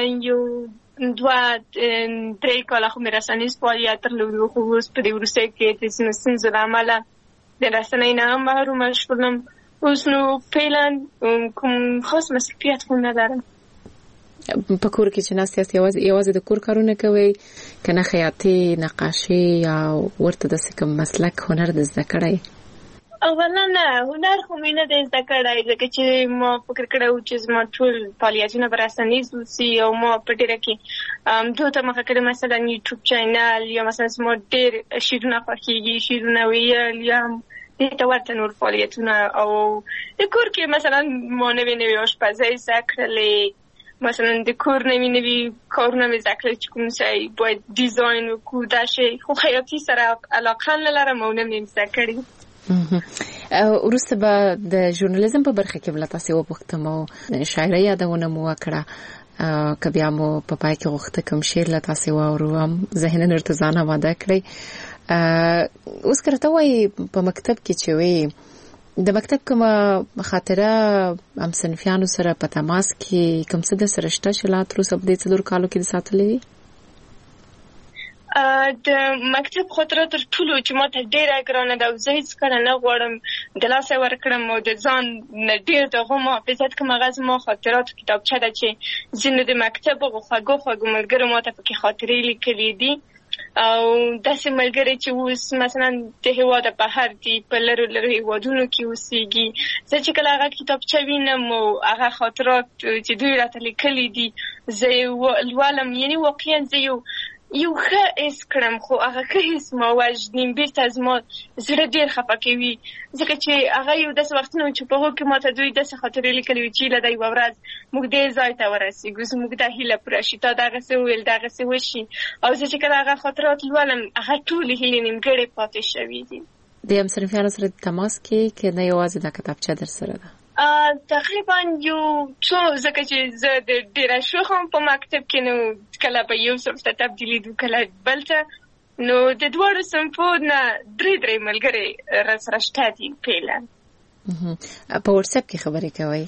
2-3 کاله خو مې رسنیز فعالیت درلود، خو اوس په دې وروستیو کې د ځینو ستونزو له امله د رسنۍ نه هم محرومه شولم. اوس نو فعلا کوم خاص مسؤلیت خو نه لرم. په کور کې چې ناست یاست یوازې د کور کارونه کوئ که نه خیاطي، نقاشي یا ورته داسې کوم مسلک هنر د زده کړی؟ اولا نه، هنر خو مې نه دی زده کړی، ځکه چې ما فکر کړی و چې زما ټول فعالیتونه به رسنیز اوسي او ما په ډېره کې دو ته مخه کړې، مثلا یوټیوب چینل یا مثلا زما ډېر شعرونه خوښېږي، شعرونه ویل یا دې ته ورته نور فعالیتونه. او د کور کې مثلا ما نوې آشپزۍ زده کړلې، مثلا د کور نوې کارونه مې زده کړل چې کوم ځای باید ډیزاین وکړو دا شی، خو خیاطي سره علاقه نه لرم او نه مې زده کړې. وروسته به د ژورنالیزم په برخه کې بله تاسې وپوښتم او شاعرۍ یادونه مو وکړه، که بیا مو په پای کې غوښته کوم شعر له تاسې واورو هم ذهناً ورته ځان اماده کړئ. اوس که راته وایي په مکتب کې چې وایي د مکتب کومه خاطره هم صنفیانو سره په تماس کې کوم څه د سره شته چې لا تر اوسه په دې 4 کالو کې د ساتلې دي؟ د مکتب خاطره تر ټولو چې ما ته ډېره ګرانه ده او زه هېڅکله نه غواړم د لاسه ورکړم او د ځان نه ډېر د هغو محافظت کوم. هغه زما خاطراتو کتابچه ده چې ځینو د مکتب هغو خوږو ملګرو ما ته پکې خاطرې لیکلي دي او داسې ملګري چې اوس مثلا د هېواده بهر دي، په لرو هېوادونو کې اوسېږي. زه چې کله هغه کتابچه وینم او هغه خاطرات چې دوی راته لیکلي دي زه لولم، یعنې واقعا زه یو ښه حس کړم، خو هغه ښه حس ما وژنیم بېرته زما زړه ډېر خفه کوي، ځکه چې هغه یو داسې وختونه و چې په هغو کې ما ته دوی داسې خاطرې لیکلي وي چې هیله ده یوه ورځ موږ دې ځای ته ورسېږو، زموږ دا هیله پوره شي، تا دغسې وویل دغسې وشي. او زه چې کله هغه خاطرات لولم هغه ټولې هیلې نیمګړې پاتې شوي دي. د همصنفیانو سره د تماس کې که نه یوازې دا کتابچه در سره ده؟ تقریبا یو څو، ځکه چې زه د ډېره شوخ هم په مکتب کې، نو کله به یو صنف ته تبدیلېدو کله بل ته، نو د دواړو صنفو نه درې ملګري راسره شته دي فعلا. په واتساپ کې خبرې کوئ؟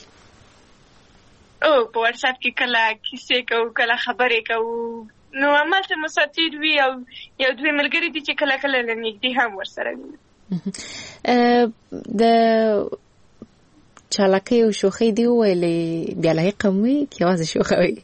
په واتساپ کې کله کیسې کوو، کله خبرې کوو، نو همالته مساطیر وي او یو دوی ملګري دي چې کله کله له نږدې هم ورسره وي. د چالاکۍ او شوخۍ دی وویلې بیا لایقه هم وي که یوازې شوخه وي؟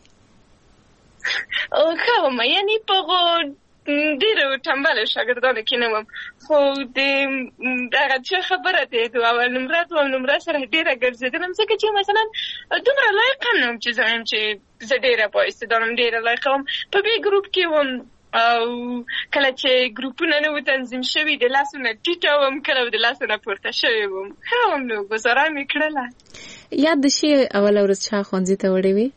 ښه وم، یعنې په هغو ډېرو ټنبلو شاګردانو کې نه وم، خو د هغه څه خبره دی د اول نمره دوم نمره سره ډېره ګرځېدلم، ځکه چې مثلا دومره لایقه هم نه وم چې زه وایم چې زه ډېره بااستعداده وم، ډېره لایقه وم. په بې ګروپ کې وم، او کله چې ګروپونه نه وو تنظیم شوي د لاسو نه ټیټه وم، کله د لاسو نه پورته شوې وم. ښه وم، نو ګزاره مې کړله. یاد د شي اوله ورځ چا ښوونځي ته وړې وې؟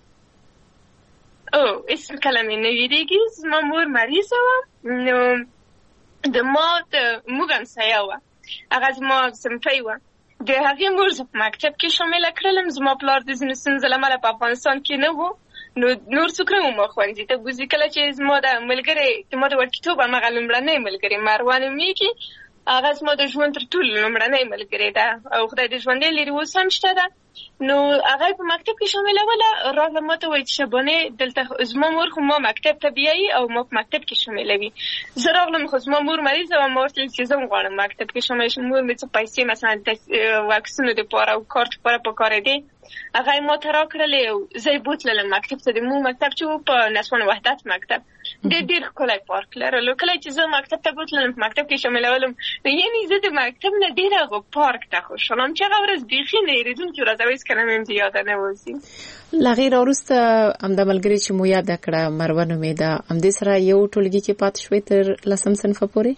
اسم کله مې نه یادېږي. زما مور مریضه وه، نو د ما د موږ همسایه وه، هغه زما صنفۍ وه، د هغې مور زه په مکتب کې شامله کړلم. زما پلار د ځینو ستونزو له امله په افغانستان کې نه و، نو نور څوک نه وو ما ښوونځي ته بوځي. کله چې زما د ملګرې د ما د وړکیتوب همغه لومړنۍ ملګرې مروه نومېږي، هغه زما د ژوند تر ټولو لومړنۍ ملګرې ده او خدای دې ژوندۍ لري، اوس هم شته ده. نو هغه په مکتب کې شاملوله، راغله ما ته وایي چې شبانې دلته زما مور خو ما مکتب ته بیایي او ما په مکتب کې شاملوي. زه راغلم خو زما مور مریضه وه، ما ورته ویل چې زه هم غواړم مکتب کې شامله شم. مور مې څه پیسې مثلا د واکسینو دپاره او کارت لپاره پکارېدې، هغه یې ما ته راکړلې او زه یې بوتللم مکتب ته. د مو مکتب چې و په نسوان وحدت مکتب، ډېر ښکلی پارک لرلو. کله چې زه مکتب ته بوتللم په مکتب کې شاملولم، نو یعنې زه د مکتب نه ډېر هغه پارک ته خوشحاله وم چې هغه ورځ بیخي نه هېرېدونکې ورځ وه، هېڅکله مې هم د یاده نه وځي. له هغې راوروسته همدا ملګرې چې مو یاده کړه مروه نومېده، همدې سره یو ټولګي کې پاتې شوې تر 10 صنفه پورې؟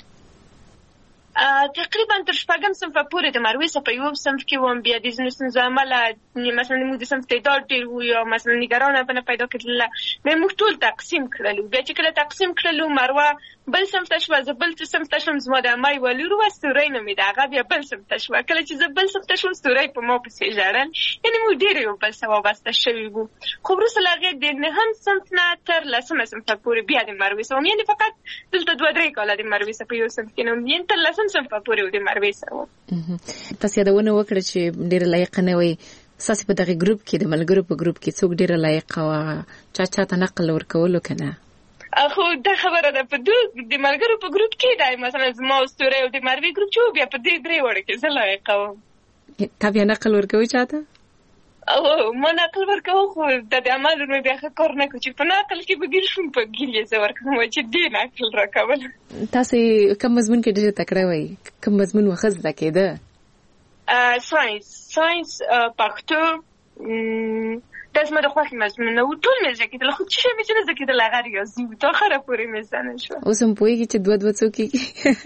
تقریبا تر 6 صنفه پورې د مروې څخه په یو صنف کې وم. بیا د ځینو ستونزو امله مثلا موږ د صنف تعداد ډېر وو، یا مثلا نګرانه به نه پیدا کېدله، بیا موږ ټول تقسیم کړلو. بیا چې کله تقسیم کړلو، مروه بل صنف ته شوه، زه بل صنف ته شوم. زما د عمه یوه لور وه، ستورۍ نومېده، هغه بیا بل صنف ته شوه. کله چې زه بل صنف ته شوم، ستورۍ په ما پسې ژړل، یعنې موږ ډېر یو بل سره وابسته شوي وو. خو وروسته له هغې د 9 صنف نه تر 10 صنف پورې بیا د مروې سره وم، یعنې فقط دلته 2-3 کاله د مروې سره په یو صنف کې نه وم، یعنې تر 10 صنف پورې د مروې سره وم. تاسو یادونه وکړه چې ډېره لایقه نه وئ. ستاسې په دغې ګروپ کې د ملګرو په ګروپ کې څوک ډېره لایقه وه؟ چا ته نقل ورکولو که نه؟ خو دا خبره ده په د ملګرو په ګروپ کې دی، مثلا زما او ستورۍ او د مروې ګروپ چې و، بیا په دې 3 وړو کې زه لایقه وم. تا بیا نقل ورکوي چاته؟ ما نقل ورکوم، خو د عمل مې بیا ښه کار نه کړو چې په نقل کې به ګیر شوم، په ګیر یې زه ورکوم چې دې نقل راکول. تاسې کوم مضمون کې ډېره تکړه وئ؟ کوم مضمون وښه زده کېده؟ ساینس، پښتو، دا زما د خوښې مضمونونه وو. ټول مې زده کېدل، خو چې شی مې چې نه زده کېدل هغه ریاضي وو. تر اخره پورې مې زده نه شوه. اوس هم پوهېږي چې 2 څو کېږي؟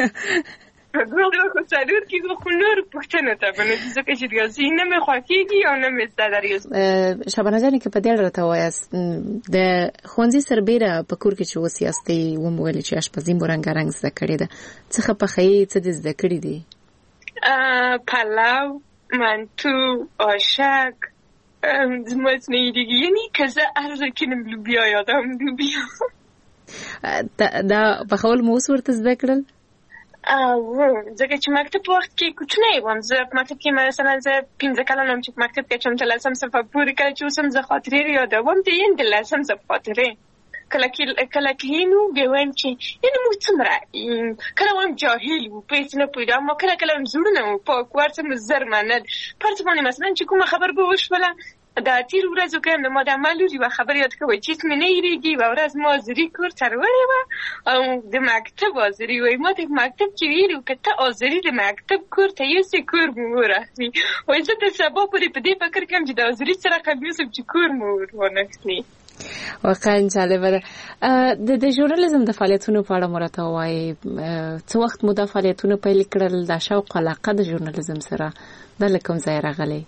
2 خو 4 کېږي، خو نور پوښتنو ته به نه ځي، ځکه چې ریاضي نه مې خوښېږي او نه مې زده ده ریاضي. شبانه جانې که په دې اړه راته ووایاست، د ښوونځي سربېره په کور کې چې اوس یاستئ، ومو ویلې چې اشپزي مو رنګارنګ زده کړې ده، څه ښه پخوئ، څه دې زده کړي دي؟ پلو، منتو، آشک، زما څه نه یادېږي، یعنې که زه هر ځای کښېنم لوبیا یادوم لوبیا. دا پخول مو اوس ورته زده کړل؟ ځکه چې مکتب په وخت کې کوچنی وم. زه په مکتب کې مثلا زه 15 کلن وم چې په مکتب کې چم تر 10 صنفه پورې. کله چې اوس هم زه خاطرې یادوم، د 10 صنف خاطرې کله کښېنو بیا وایم چې یعنې موږ څومره کله وایم جاهل وو، په هېڅ نه پوهېدم، ما کله وایم زړونه مو پاک وو، هر څه مو زر منل. په هر څه باندې مثلا چې کومه خبر به وشوله، د تېرو ورځو کې هم د ما د عمل لور یوه خبره یاد کوئ چې هېڅ مې نه هېرېږي. یوه ورځ ما حاضري کور ته راوړې وه او د مکتب حاضري وایي. ما ته په مکتب کې ویلي وو که ته حاضري د مکتب کور ته یوسې، کور مو ورخلي. وایي زه تر سبا پورې په دې فکر کوم چې د حاضري څه رقم یوسم چې کور مو ورانخلي. واقعا جالبه ده. د ژورنالیزم د فعالیتونو په اړه مرته وایي څو وخت مو د فعالیتونو پیل کړل، د شوق علاقه د ژورنالیزم سره د لکم ځای راغلی؟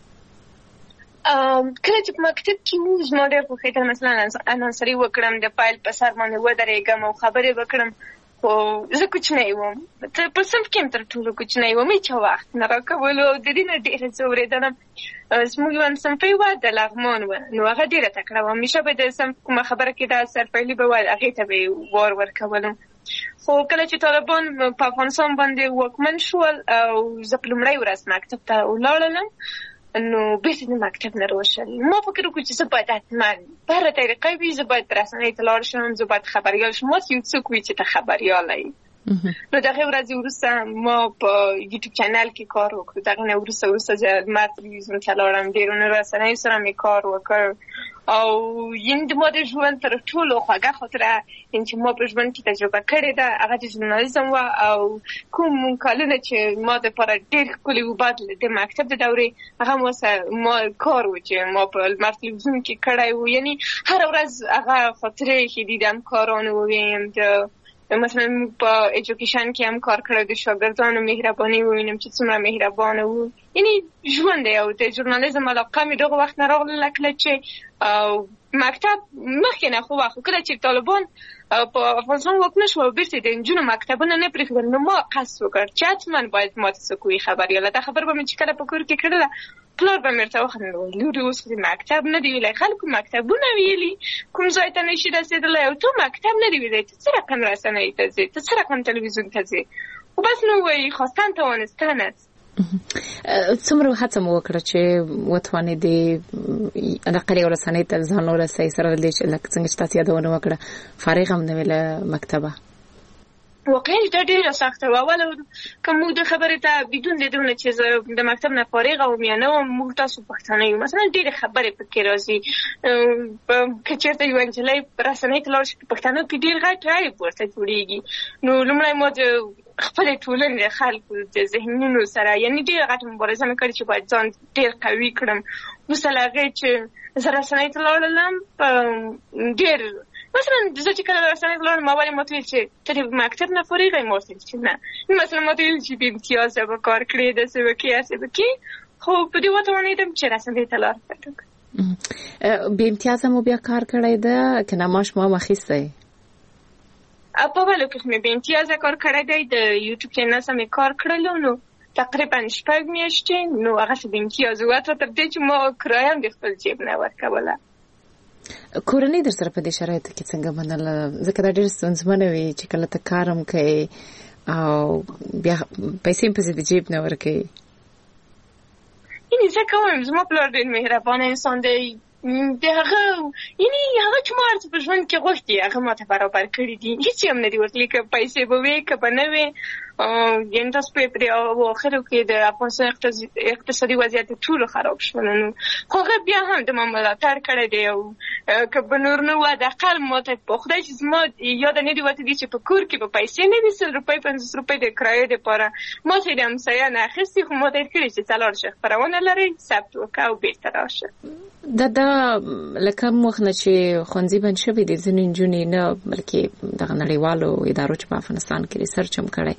کله چې په مکتب کې مو زما ډېر خوښېدل مثلا انانسري وکړم، د فایل په سر باندې ودرېږم او خبرې وکړم. خو زه کوچنی وم، په صنف کې هم تر ټولو کوچنی وم، هېچا وخت نه راکولو. د دې نه ډېره زه اورېدلم. زموږ یو صنفي وه د لغمان وه، نو هغه ډېره تکړه وه. همیشه به د صنف کومه خبره کېده سرپیلي به وه، هغې ته به یې وار ورکولم. خو کله چې طالبان په افغانستان باندې واکمن شول او زه په لومړۍ ورځ مکتب ته ولاړلم، نو بیرته د مکتب نه روشل. ما فکر وکړ چې زه باید حتما په هره طریقه وي، زه باید رسنۍ ته لاړ شم، زه باید خبریال شم. ماته یو څوک وي چې ته خبریاله یې. نو د هغې ورځې وروسته ما په یوټیوب چینل کې کار وکړ. د هغې نه وروسته لمر تلویزیون ته لاړم، ډېرو رسنیو سره مې کار وکړ. او یعنې د ما د ژوند تر ټولو خوږه خاطره چې ما په ژوند کې تجربه کړې ده هغه د ژورنالیزم وه. او کوم کلونه چې ما دپاره ډېر ښکلي و بعد د مکتب د دورې، هغه ما کار و چې ما په لمر تلویزیون کې کړی و. یعنې هره ورځ هغه خاطرې چې دیدم، کارانو وویم. مثلا په ایجوکیشن کې هم کار کړی، د شاګردانو مهرباني ووینم چې څومره مهربانه وو. یعنې ژوند دی. او د ژورنالیزم علاقه مې دغه وخت نه راغله کله چې مکتب مخکې نه خو وخت کله چې طالبان په افغانستان واکمن شو، بیرته د نجونو مکتبونه نه پرېښودل. نو ما قصد وکړ چې حتما باید ما ته څوک وي خبریاله. دا خبره به مې چې کله په کور کې کړله، پلار به مې ورته وخندل، لورې اوس د مکتب نه دی ویلی، خلکو مکتبونه ویلي، کوم ځای ته نشي رسېدلی، او تو مکتب نه دی ویلی، ته څه رقم رسنۍ ته ځې، ته څه رقم تلویزیون ته ځې. خو بس نو وایي خواستن توانستن است. څومره هڅه مو وکړه چې وتوانېدې علاقه یې رسنۍ ته ځان ورسوئ، سره له دې چې لکه څنګه چې تاسو یادونه وکړه فارغ هم نه وې له مکتبه؟ واقعا دا ډېره سخته وه. اول که موږ د خبرې ته بدون د دونه چې زه د مکتب نه فارغه وم یا نه وم، موږ تاسو پښتانه یو مثلا ډېرې خبرې پکې راځي. که چېرته یوه نجلۍ رسنۍ ته لاړ شي، په پښتنو کې ډېر غټ عیب ورته جوړېږي. نو لومړی ما د خپلې ټولنې خلکو د ذهنونو سره یعنې ډېره غټه مبارزه مې کړې چې باید ځان ډېر قوي کړم. وروسته له هغې چې زه رسنۍ ته لاړلم، ډېر مثلا زه چې کله رسنۍ ته لاړم، اول یې ما ته ویل چې ته د مکتب نه فارغه یې؟ ما ورته ویل چې نه. مثلا ما ته ویل چې بې امتیازه به کار کړې، داسې به کړې، هسې به کړې. خو په دې وتوانېدم چې رسنۍ ته لار پیدا کړم. بې امتیازه مو بیا کار کړی ده که نه معاش مو هم اخیستی؟ په اولو کې مې بې امتیازه کار کړی دی. د یوټیوب چینل سره مې کار کړلو، نو تقریبا 6 میاشتې. نو هغسې بې امتیازه وه، حتی تر دې چې ما کرایه هم د خپل جیب نه ورکوله. کورنۍ در سره په دې شرایطو کې څنګه منله؟ ځکه دا ډېر ستونزمنه وي چې کله ته کار هم کوې او بیا پیسې هم پسې د جیب نه ورکوې. یعنې زه کوم زما پلار ډېر مهربانه انسان دی. د هغه یعنې هغه چې ما هر څه په ژوند کې غوښتي هغه ما ته برابر کړي دي. هېڅ یې هم نه دي ورتلي، که پیسې به وې که به نه وې. یعنې تاسو پوهې په دې اواخرو کې د افغانستان اقتصادي وضعیت ټولو خراب شول. نو خو هغه بیا هم د ما ملاتړ کړی دی. او که به نور نه وه، حداقل ما ته په خدای چې زما یاده نه دي وتلي چې په کور کې به پیسې نه وي، 100 روپۍ 50 روپۍ د کرایې دپاره ما ته یې د همسایه نه اخیستې. خو ما ته یې کړي چې ته لاړ شه، خپرونه لرئ، ثبت وکړه او بېرته راشه. دا لکه وخت نه چې ښوونځي بند شوي دي، ځینې نجونې نه بلکې دغه نړیوالو ادارو چې په افغانستان کې ریسرچ هم کړی،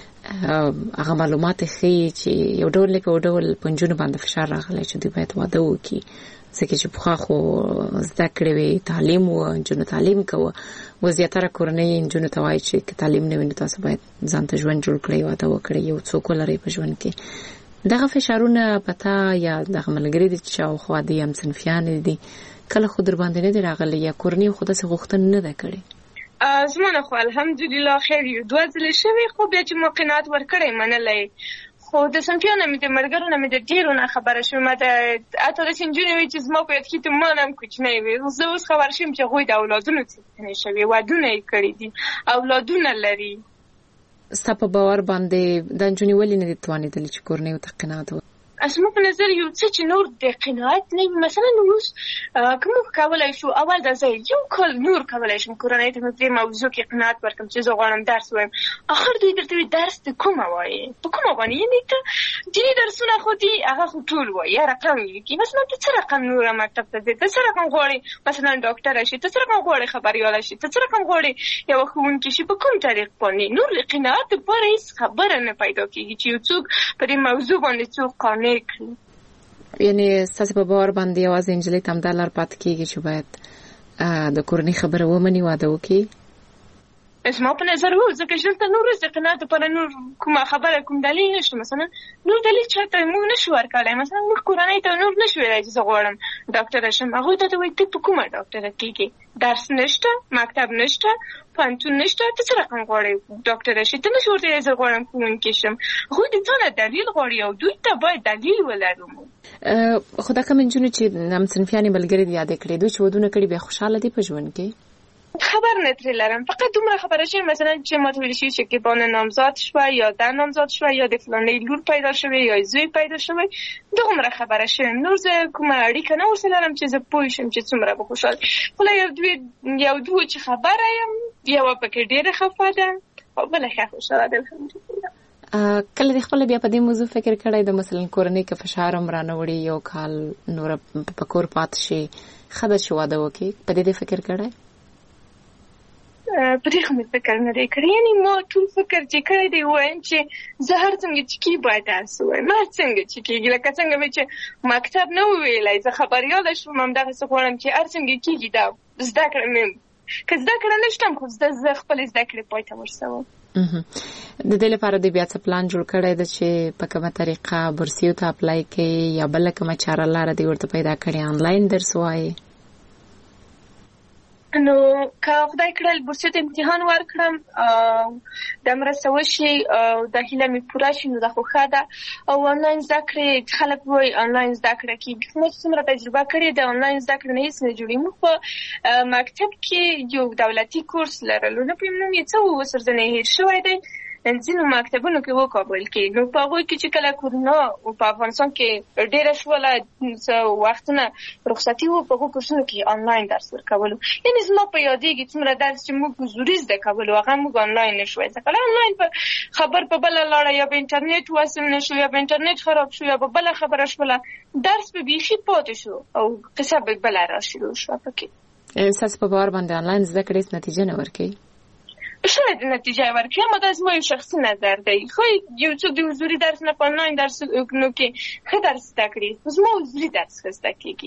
هغه معلومات ښیي چې یو ډول لکه یو ډول په نجونو باندې فشار راغلی چې دوی باید واده وکړي. ځکه چې پخوا خو زده کړې وې، تعلیم و، نجونو تعلیم کوه. اوس زیاتره کورنۍ نجونو ته وایي چې که تعلیم نه وي نو تاسو باید ځان ته ژوند جوړ کړئ، واده وکړئ، یو څوک ولرئ په ژوند کې. دغه فشارونه پتا یا دغه ملګري دي چې شاوخوا دي هم صنفیان دي، کله خو در باندې نه دي راغلي یا کورنۍ خو داسې غوښتنه نه ده کړې؟ زما نه خو الحمدلله خیر یو 2 ځلې شوي، خو بیا چې ما قناعت ورکړی منلی. خو د صنفیانو مې د ملګرو نه مې د ډېرو نه خبره شوم. ما ته حتی داسې نجونې وې چې زما په یاد کې ته ما نه هم کوچنۍ وې. زه اوس خبر شوم چې هغوی د اولادونو څښتنې شوي، ودونه یې کړي دي، اولادونه لري. ستا په باور باندې دا نجونې ولې نه دي توانېدلې چې کورنۍ ورته قناعت وکړي؟ زما په نظر یو څه چې نور د قناعت نه وي. مثلا اوس که موږ کولی شو اول دا زه یو کال نور کولی شم کورنۍ ته مې په دې موضوع کې قناعت ورکړم چې زه غواړم درس وایم. آخر دوی درته وایي درس د کومه وایې، په کومه باندې؟ یعنې ته دیني درسونه خو دي هغه خو ټول وایي یا رقم لیکي مثلا ته څه رقم نوره مکتب ته ځې ته څه رقم غواړې مثلا ډاکټره شي ته څه رقم غواړې خبریاله شي ته څه رقم غواړې یوه ښوونکې شي په کوم طریق باندې نور له قناعت دپاره هېڅ خبره نه پیدا کېږي چې یو څوک په دې موضوع باندې څوک قانع کړي یعنې ستاسې په باور باندې یوازې نجلۍ ته همدا لار پاتې کېږي چې باید د کورنۍ خبره ومني واده وکړي زما په نظر و ځکه چې دلته نور د قناعت دپاره نور کومه خبره کوم دلیل نشته مثلا نور دلیل چاته موږ نشو ورکولی مثلا موږ کورنۍ ته نور نشو ویلی چې زه غواړم ډاکټره شم هغوی ته وایي ته په کومه ډاکټره کېږې درس نشته مکتب نشته پوهنتون نشته ته څه رقم غواړې ډاکټره شي ته نشو ورته ویلی زه غواړم ښوونکې شم هغوی د تا نه دلیل غواړي او دوی ته باید دلیل ولرو خو دا کومې نجونې چې همصنفیانې ملګرې دې یادې کړې دوی چې ودونه کړي بیا خوشحاله دي په ژوند کې خبر نه ترې لرم فقط دومره خبره شوې مثلا چې ما ته ویل شوي چې کیبانه نامزاد شوه یا ده نامزاد شوه یا د فلانۍ لور پیدا شوې یا زوی پیدا شوی دغومره خبره شوې نور زه کومه اړیکه نه ورسره لرم چې زه پوه شم چې څومره به خوشحال خو له یو دوو چې خبره یم یوه پکې ډېره خفه ده او بله ښه خوشحاله ده الحمدلله کله د خپل بیا په دې موضوع فکر کړی د مثلا کورنۍ که فشار هم رانه وړي یو کال نوره په کور پاتې شي ښه ده چې واده وکړي په دې فکر کړی په دې خو مې فکر نه دی کړی یعنې ما ټول فکر چې کړی دی وایم چې زه هر څنګه چې کېږي باید درس ووایم هر څنګه چې کېږي لکه څنګه مې چې مکتب نه وویلی زه خبریاله شوم همدغسې غواړم چې هر څنګه کېږي دا زده کړه مې که زده کړه نه شته خو زه خپلې زده کړې پای ته ورسوم د دې لپاره د بیا څه پلان جوړ کړی ده چې په کومه طریقه بورسیو ته اپلای کوي یا بله کومه چاره لاره دې ورته پیدا کړې آنلاین درس وایي نو که خدای کړل بورسیو ته امتحان ورکړم دا مرسته وشي دا هیله مې پوره شي نو دا خو ښه ده او آنلاین زده کړې خلک وایي آنلاین زده کړه کېږي ما چې څومره تجربه کړې د آنلاین زده کړې نه هېڅ نه جوړي موږ په مکتب کې یو دولتي کورس لرلو نه پوهېږم نوم یې څه و اوس ورځنی هېر شوی دی ځینو مکتبونو کې وکابل کې نو په هغوی کې چې کله کورونا په افغانستان کې ډېره شوله څه وختونه رخصتي وو په هغو کورسونو کې آنلاین درس ورکولو یعنې زما په یادېږي څومره درس چې موږ حضوري زده کولو هغه موږ آنلاین نه شوی زده کولی آنلاین په خبر په بله لاړه یا په انټرنیټ وصل نه شو یا په انټرنیټ خراب شو یا په بله خبره شوله درس به بیخي پاتې شو او قصه به بله راشروع شوه پکې ستاسو په باور باندې آنلاین زده کړې نتیجه نه ورکوي شاید نتیجه ورکړي اما دا زما یو شخصي نظر دی خو یو څوک د حضوري درس نه په آنلاین درسونو کې ښه درس زده کړي زما حضوري درس ښه زده کېږي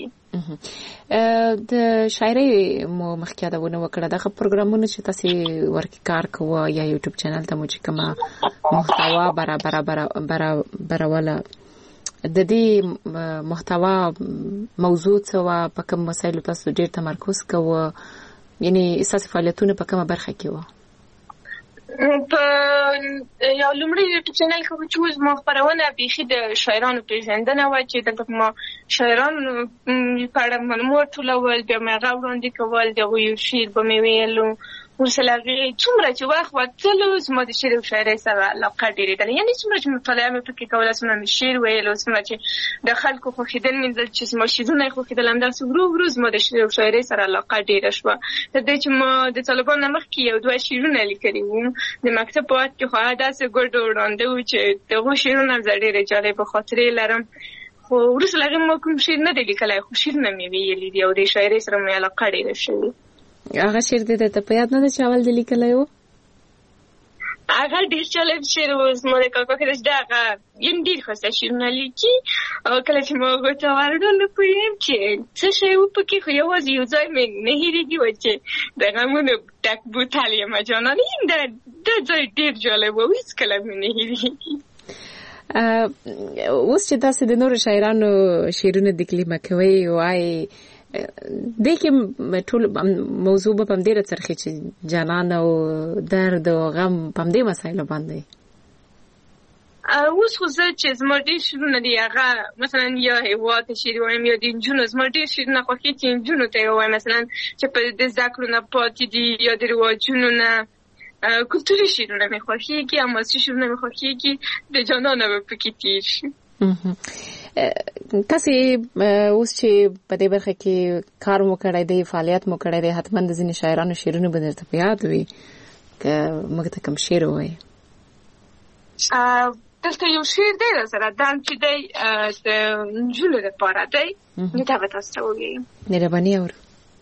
د شاعرۍ مو مخکې یادونه وکړه دغه پروګرامونه چې تاسې ورکې کار کوه یا یوټیوب چینل ته مو چې کومه محتوا برابروله د دې محتوا موضوع څه وه په کوم مسایلو تاسو ډېر تمرکز کوه یعنې ستاسې فعالیتونه په کومه برخه کې وه په یو لومړي یوټیوب چینل کې چې زما خپرونه بیخي د شاعرانو پېژندنه وه چې دلته ما شاعرانو په اړه معلومات ټولول بیا مې هغه وړاندې کول د هغوی یو شعر به مې ویلو ورسره هغې څومره چې وخت وتلو زما د شعر او شاعرۍ سره علاقه ډېرېدله یعنې څومره چې مطالعه مې پکې کوله څومره مې شعر ویلو څومره چې د خلکو خوښېدل مې لیدل چې زما شعرونه یې خوښېدل همداسې ورو ورو زما د شعر او شاعرۍ سره علاقه ډېره شوه تر دې چې ما د طالبانو نه مخکې یو دوه شعرونه لیکلي وو د مکتب په وخت کې خو هغه داسې ګډ وړاندې وو چې د هغو شعرونه هم زه ډېرې جالبه خاطرې لرم خو وروسته له هغې ما کوم شعر نه دی لیکلی خو شعرونه مې ویلي دي او د شاعرۍ سره مې علاقه ډېره شوې هغه شعر دې درته په یاد نه ده چې اول دې لیکلی و هغه ډېر جالب شعر و زما د کاکا کې چې هغه یم ډېر ښایسته شعرونه لیکي او کله چې ما هغو ته ورغلم نه پوهېږم چې څه شی و پکې خو یوازې یو ځای مې نه هېرېږي و چې د غمونو ډک بوتل یمه جانانه دا ځای ډېر جالب و هېڅکله مې نه هېرېږي اوس چې تاسې د نورو شاعرانو شعرونه تکلیمه کوئ وایي دې کې ټول موضوع به په همدې راڅرخي چې جانان او درد او غم په همدې مسایلو باندې اوس خو زه چې زما ډېر شعرونه دي هغه مثلا یا هېواد ته شعر وایم یا د نجونو زما ډېر شعرونه خوښېږي چې نجونو ته یې ووایم مثلا چې په د زده کړو نه پاتې دي یا د رواجونو نه کلتوري شعرونه مې خوښېږي حماسي شعرونه مې خوښېږي د جانانه به پکې تېر شي تاسې اوس چې په دې برخه کې کار مو کړی دی فعالیت مو کړی دی حتما د ځینې شاعرانو شعرونه به درته په یاد وي که موږ ته کوم شعر ووایي دلته یو شعر دی سره دام چې دی د نجونو لپاره دی نو دا به تاسو ته ووایم. مهرباني اورو.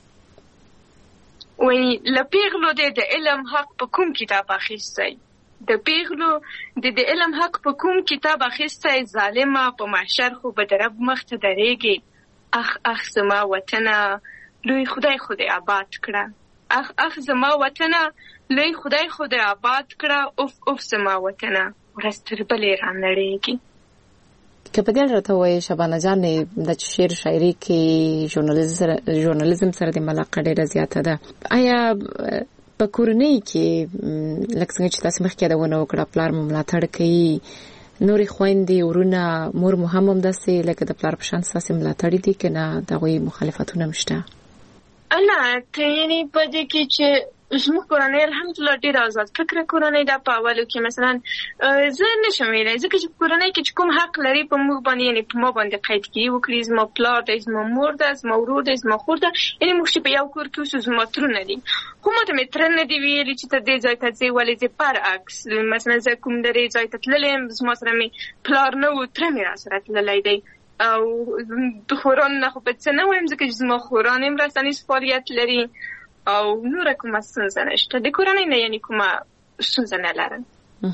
وایي له پیغلو دی د علم حق په کوم کتاب اخیستی، د پیغلو د علم حق په کوم کتاب اخیستی، ظالمه په محشر خو به د رب مخ ته درېږي. اخ زما وطنه لوی خدای آباد کړه، اخ زما وطنه لوی خدای آباد کړه، اوف زما وطنه ورځ تر بلې رانړېږي. که په دې راته وایي شبانه جانې د شعر شاعري کې ژورنالیزم سره د علاقه ډېره زیاته ده، آیا په کورنۍ کې لکه څنګه چې تاسو مخکې یادونه وکړه پلار مو ملاتړ کوي، نورې خویندې ورونه مور مو هم همداسې لکه د پلار په شان ستاسې ملاتړي دي که نه د هغوی مخالفتونه هم شته؟ نه یعنې په دې کې چې زموږ کورنۍ الحمدلله ډېره آزاد فکره کورنۍ ده. په اولو کې مثلا زه نشم ویلی ځکه چې کورنۍ کې چې کوم حق لري په موږ باندې یعنې په ما باندې قیدګیري وکړي، زما پلار دی، زما مور ده، زما ورور دی، زما خور ده، یعنې موږ چې په یو کور کې اوسو زما ترونه دي، خو ما ته مې تره نه دي ویلي چې ته دې ځای ته ځې، ولې ځې برعکس مثلا زه کوم درې ځای ته تللی یم زما سره مې پلار نه و تره مې را سره تللی دی، او د خورانو نه خو په څه نه وایم ځکه چې زما خوران هم رسنیز فعالیت لري او نوره کومه ستونزه نشته، د کورنۍ نه یعنې کومه ستونزه نه لرم.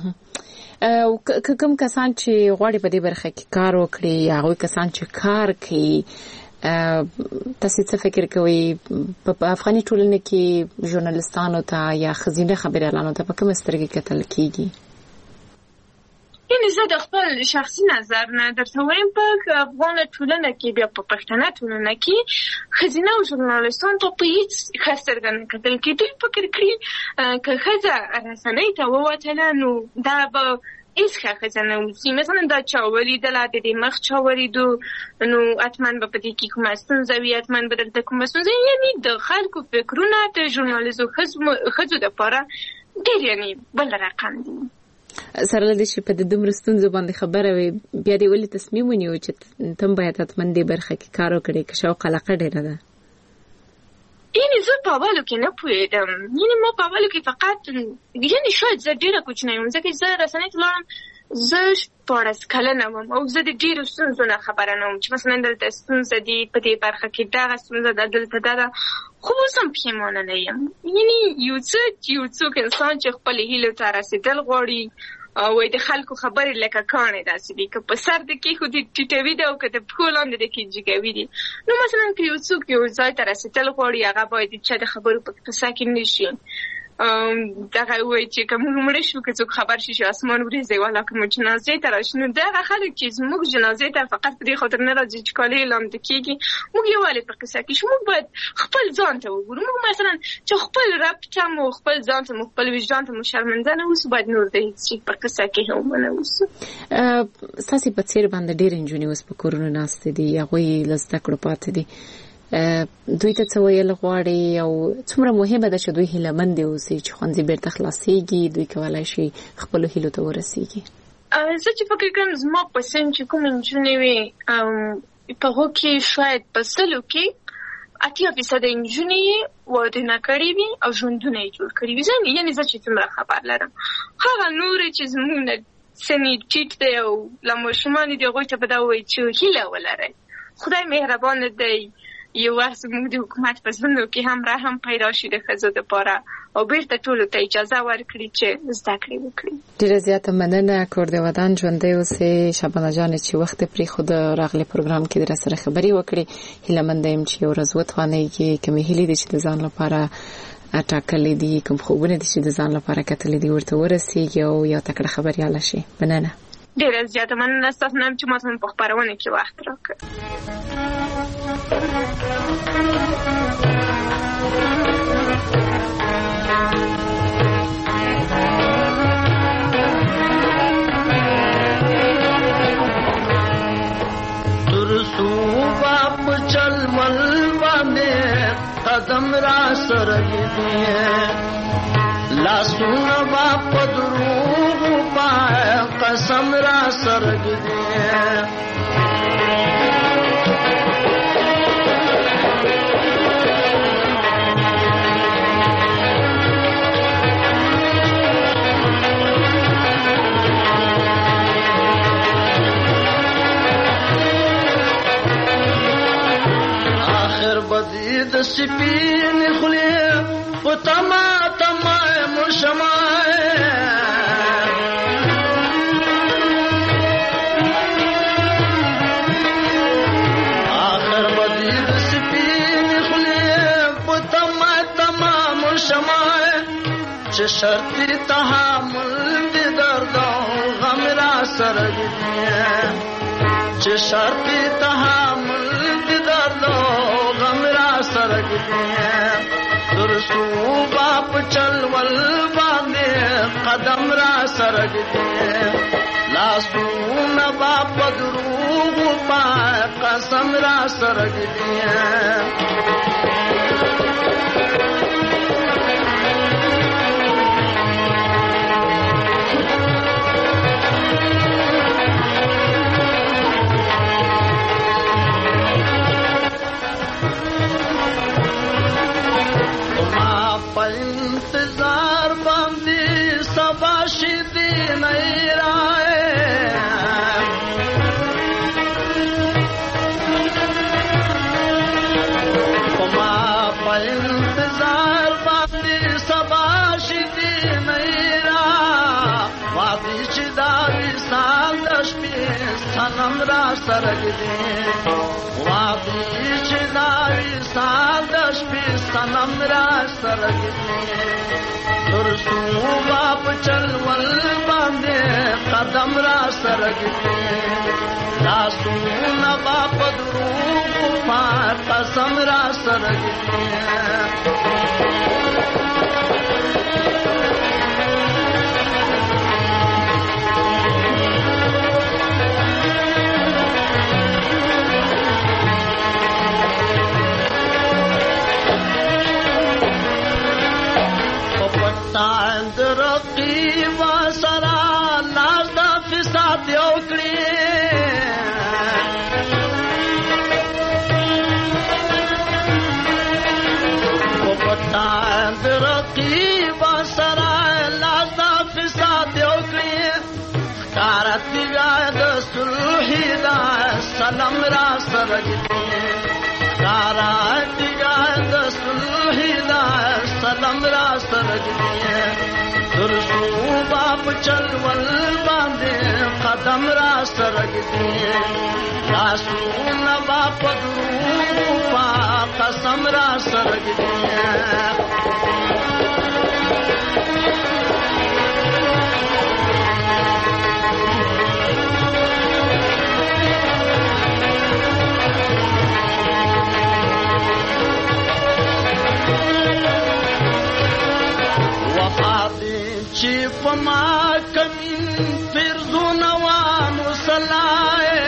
کوم کسان چې غواړي په دې برخه کې کار وکړي یا هغوی کسان چې کار کوي، تاسو څه فکر کوئ په افغاني ټولنه کې ژورنالستانو ته یا ښځینه خبریالانو ته په کومه سترګې کتل کیږي؟ یعنې زه د خپل شخصي نظر نه درته وایم په افغانه ټولنه کې بیا په پښتنه ټولنه کې ښځینه او ژورنالستانو ته په هېڅ ښه سترګه نه کتل کېږي. دوی فکر کړي که ښځه رسنۍ ته ووتله نو دا به هېڅ ښه ښځه نه اوسي، مثلا دا چا ولیدله د دې مخ چا ولیدو نو حتما به په دې کې کومه ستونزه وي، حتما به دلته کومه ستونزه وي، یعنې د خلکو فکرونه د ژورنالیزو ښځو دپاره ډېر یعنې بل رقم دي. سره له دې چې په دومره ستونزو باندې خبره وي بیا دې ولې تصمیم ونیو چې ته هم باید حتما دې برخه کې کار وکړې که شوق علاقه ډېره ده؟ یعنې زه په اولو کې نه پوهېدم، یعنې ما په اولو کې فقط یعنې شاید زه ډېره کوچنۍ وم ځکه چې زه رسنۍ ته لاړم زه 14 کلنه وم او زه د ډېرو ستونزو نه خبره نه وم چې مثلا دلته ستونزه دي په دې برخه کې دغه ستونزه ده دلته ده، خو اوس هم پښیمانه نه یم. یعنې یو څوک انسان چې خپلې هیلو ته رسېدل غواړي او د خلکو خبرې لکه کاڼې داسې دي، که په سر د کېښودي ټیټوي دي او که د پښو لاندې د کې جګوي دي. نو مثلا که یو څوک یو ځای ته رسېدل غواړي هغه باید د چا د خبرو په قصه کې نه شي. دغه وایي چې که موږ مړه شو که څوک خبر شي چې اسمان وریځي والا که موږ جنازې ته راشو نو دغه خلک چې زموږ جنازې ته فقط په دې خاطر نه راځي چې کالي یې لامده کېږي، موږ یووالې په قصه کې شو. موږ باید خپل ځان ته وګورو، موږ مثلا چې خپل رب ته مو خپل ځان ته مو خپل وجدان ته مو شرمنده نه اوسو، باید نور د هېڅ شي په قصه کې هم ونه اوسو. ستاسې په څېر باندې ډېرې نجونې اوس په کورونو ناستې دي، هغوی له زده کړو پاتې دي، دوی ته څه ویل غواړي او څومره مهمه ده چې دوی هیلهمندې اوسي چې ښوونځي بیرته خلاصېږي دوی کولی شي خپلو هیلو ته ورسېږي؟ زه چې فکر کوم زما په سن چې کومې نجونې وي په هغو کې شاید په 100 کې 80% نجونې وادونه کړي وي او ژوندونه یې جوړ کړي وي. یعنې زه چې څومره خبر لرم، هغه نورې چې زموږ نه سن یې ټیټ دی او له ماشومانې دي هغوی ته به دا ووایي چې هیله ولرئ، خدای مهربانه دی، یو وخت زموږ د حکومت په زړونو کې هم رحم پیدا شي د ښځو دپاره او بیرته ټولو ته اجازه ورکړي چې زده کړې وکړي. ډېره زیاته مننه کور د ودان ژوندی اوسې شبانه جانې چې وخت پرېښود راغلی پروګرام کې در سره خبرې وکړې. هیلهمنده یم چې یو ورځ وتوانېږي کومې هیلې دي چې د ځان لپاره ټاکلې دي، کوم خوبونه دي چې د ځان لپاره کتلې دي ورته ورسېږي او یو تکړه خبریاله شي. مننه. ډېره زیاته مننه ستاسو نه چې ماته په خپرونه کې وخت راکړ. बाप चल मल बांधे कदम रा सरगी दिए लासुन बाप द्रूग पाए कसम रा सरगी दिए بدی د سپین خلی په تما تما مشمای آخر بدی د سپین خلی په تما تما مشمای چې شرطی تحمل دې درد او غم را سره دې چې شرطی تحمل دې درد او غم را سره دې درسو باپ چل ول باندې قدم را سره دې لاسو نه باپ دروغ په قسم را سره دې इंतजार बांधी सबाशी दी नहीं राए इंतजार बांधी सबाशी दी नहीं रा वादी चिदारी सागश पे सनम रा सरग दे वादी चिदारी सागश पे सनम रा सरग दे दुरसू बाप चलवल बांधे कदम रा सरग दे लासू न बाप दुरूप पार कसम रा सरग दे رقیب سرا لاس دا فساد یو کړی په پټان رقیب سرا لاس دا فساد یو کړی کارتی د صلح دا سلام را سرګتی کارتی د صلح دا سلام را سرګتی درسو باپ چلول باندې قدم را سرګ دي لاسو نه باپ درو پا قسم را سرګ دي چې پما کمین فرزو نوانو سلائے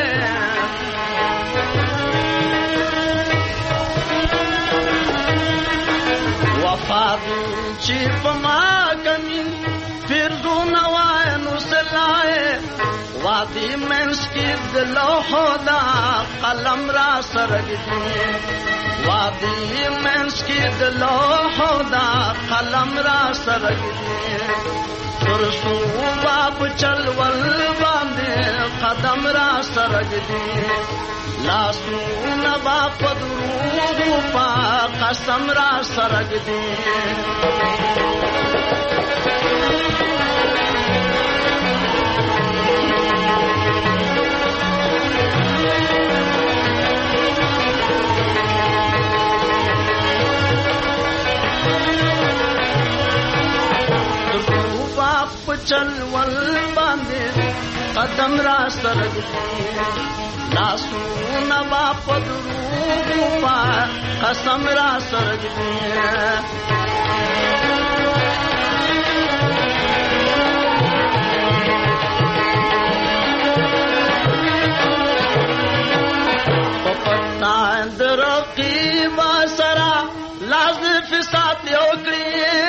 وفاد چې پما کمین فرزو نوانو سلائے وادی منس کی دلوحو دا قلم را سرگ دی وادی منس کی دلوحو دا قلم را سرگ دی درسو باپ چلول باندې قدم را سرگ دی لاسو نه باپ دروغ پا قسم را سرگ دی चलवल बांधे कदम रा सरग लासू न बाप दुरूप कसम रा सरग रकीब सरा लाज फिसात योकड़ी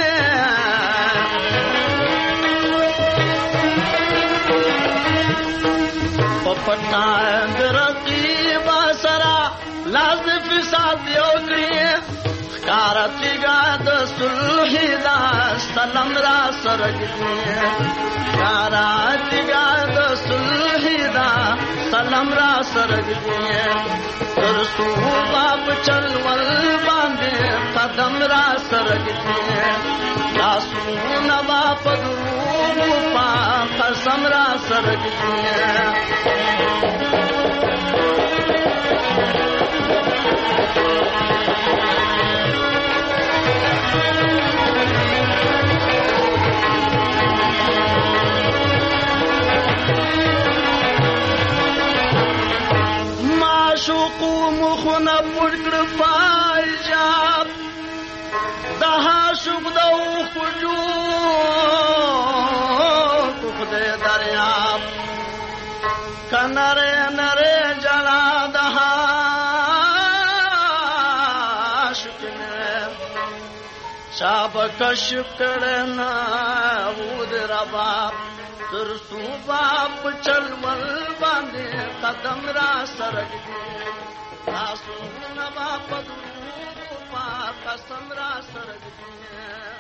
पपटांद रकीब सरा लाज फिसात योकड़ी कारतिगा द सुल्हिदा सलम रा सरग कारतिगा द सुल्हिदा قلم را سرګي تر څو باپ چلول باندې قدم را سرګي لاسونه باپ درو په قسم را سرګي معشوقو مخونه پړکړ پایجاب د عاشق د خوجو خدای دریاب کناره نره جلا د عاشق نه شاب کشف کړنا ود رباب تر صوباب چلول باندې قدم را سرګي تاسو نه با پدو پا قسم را سرګي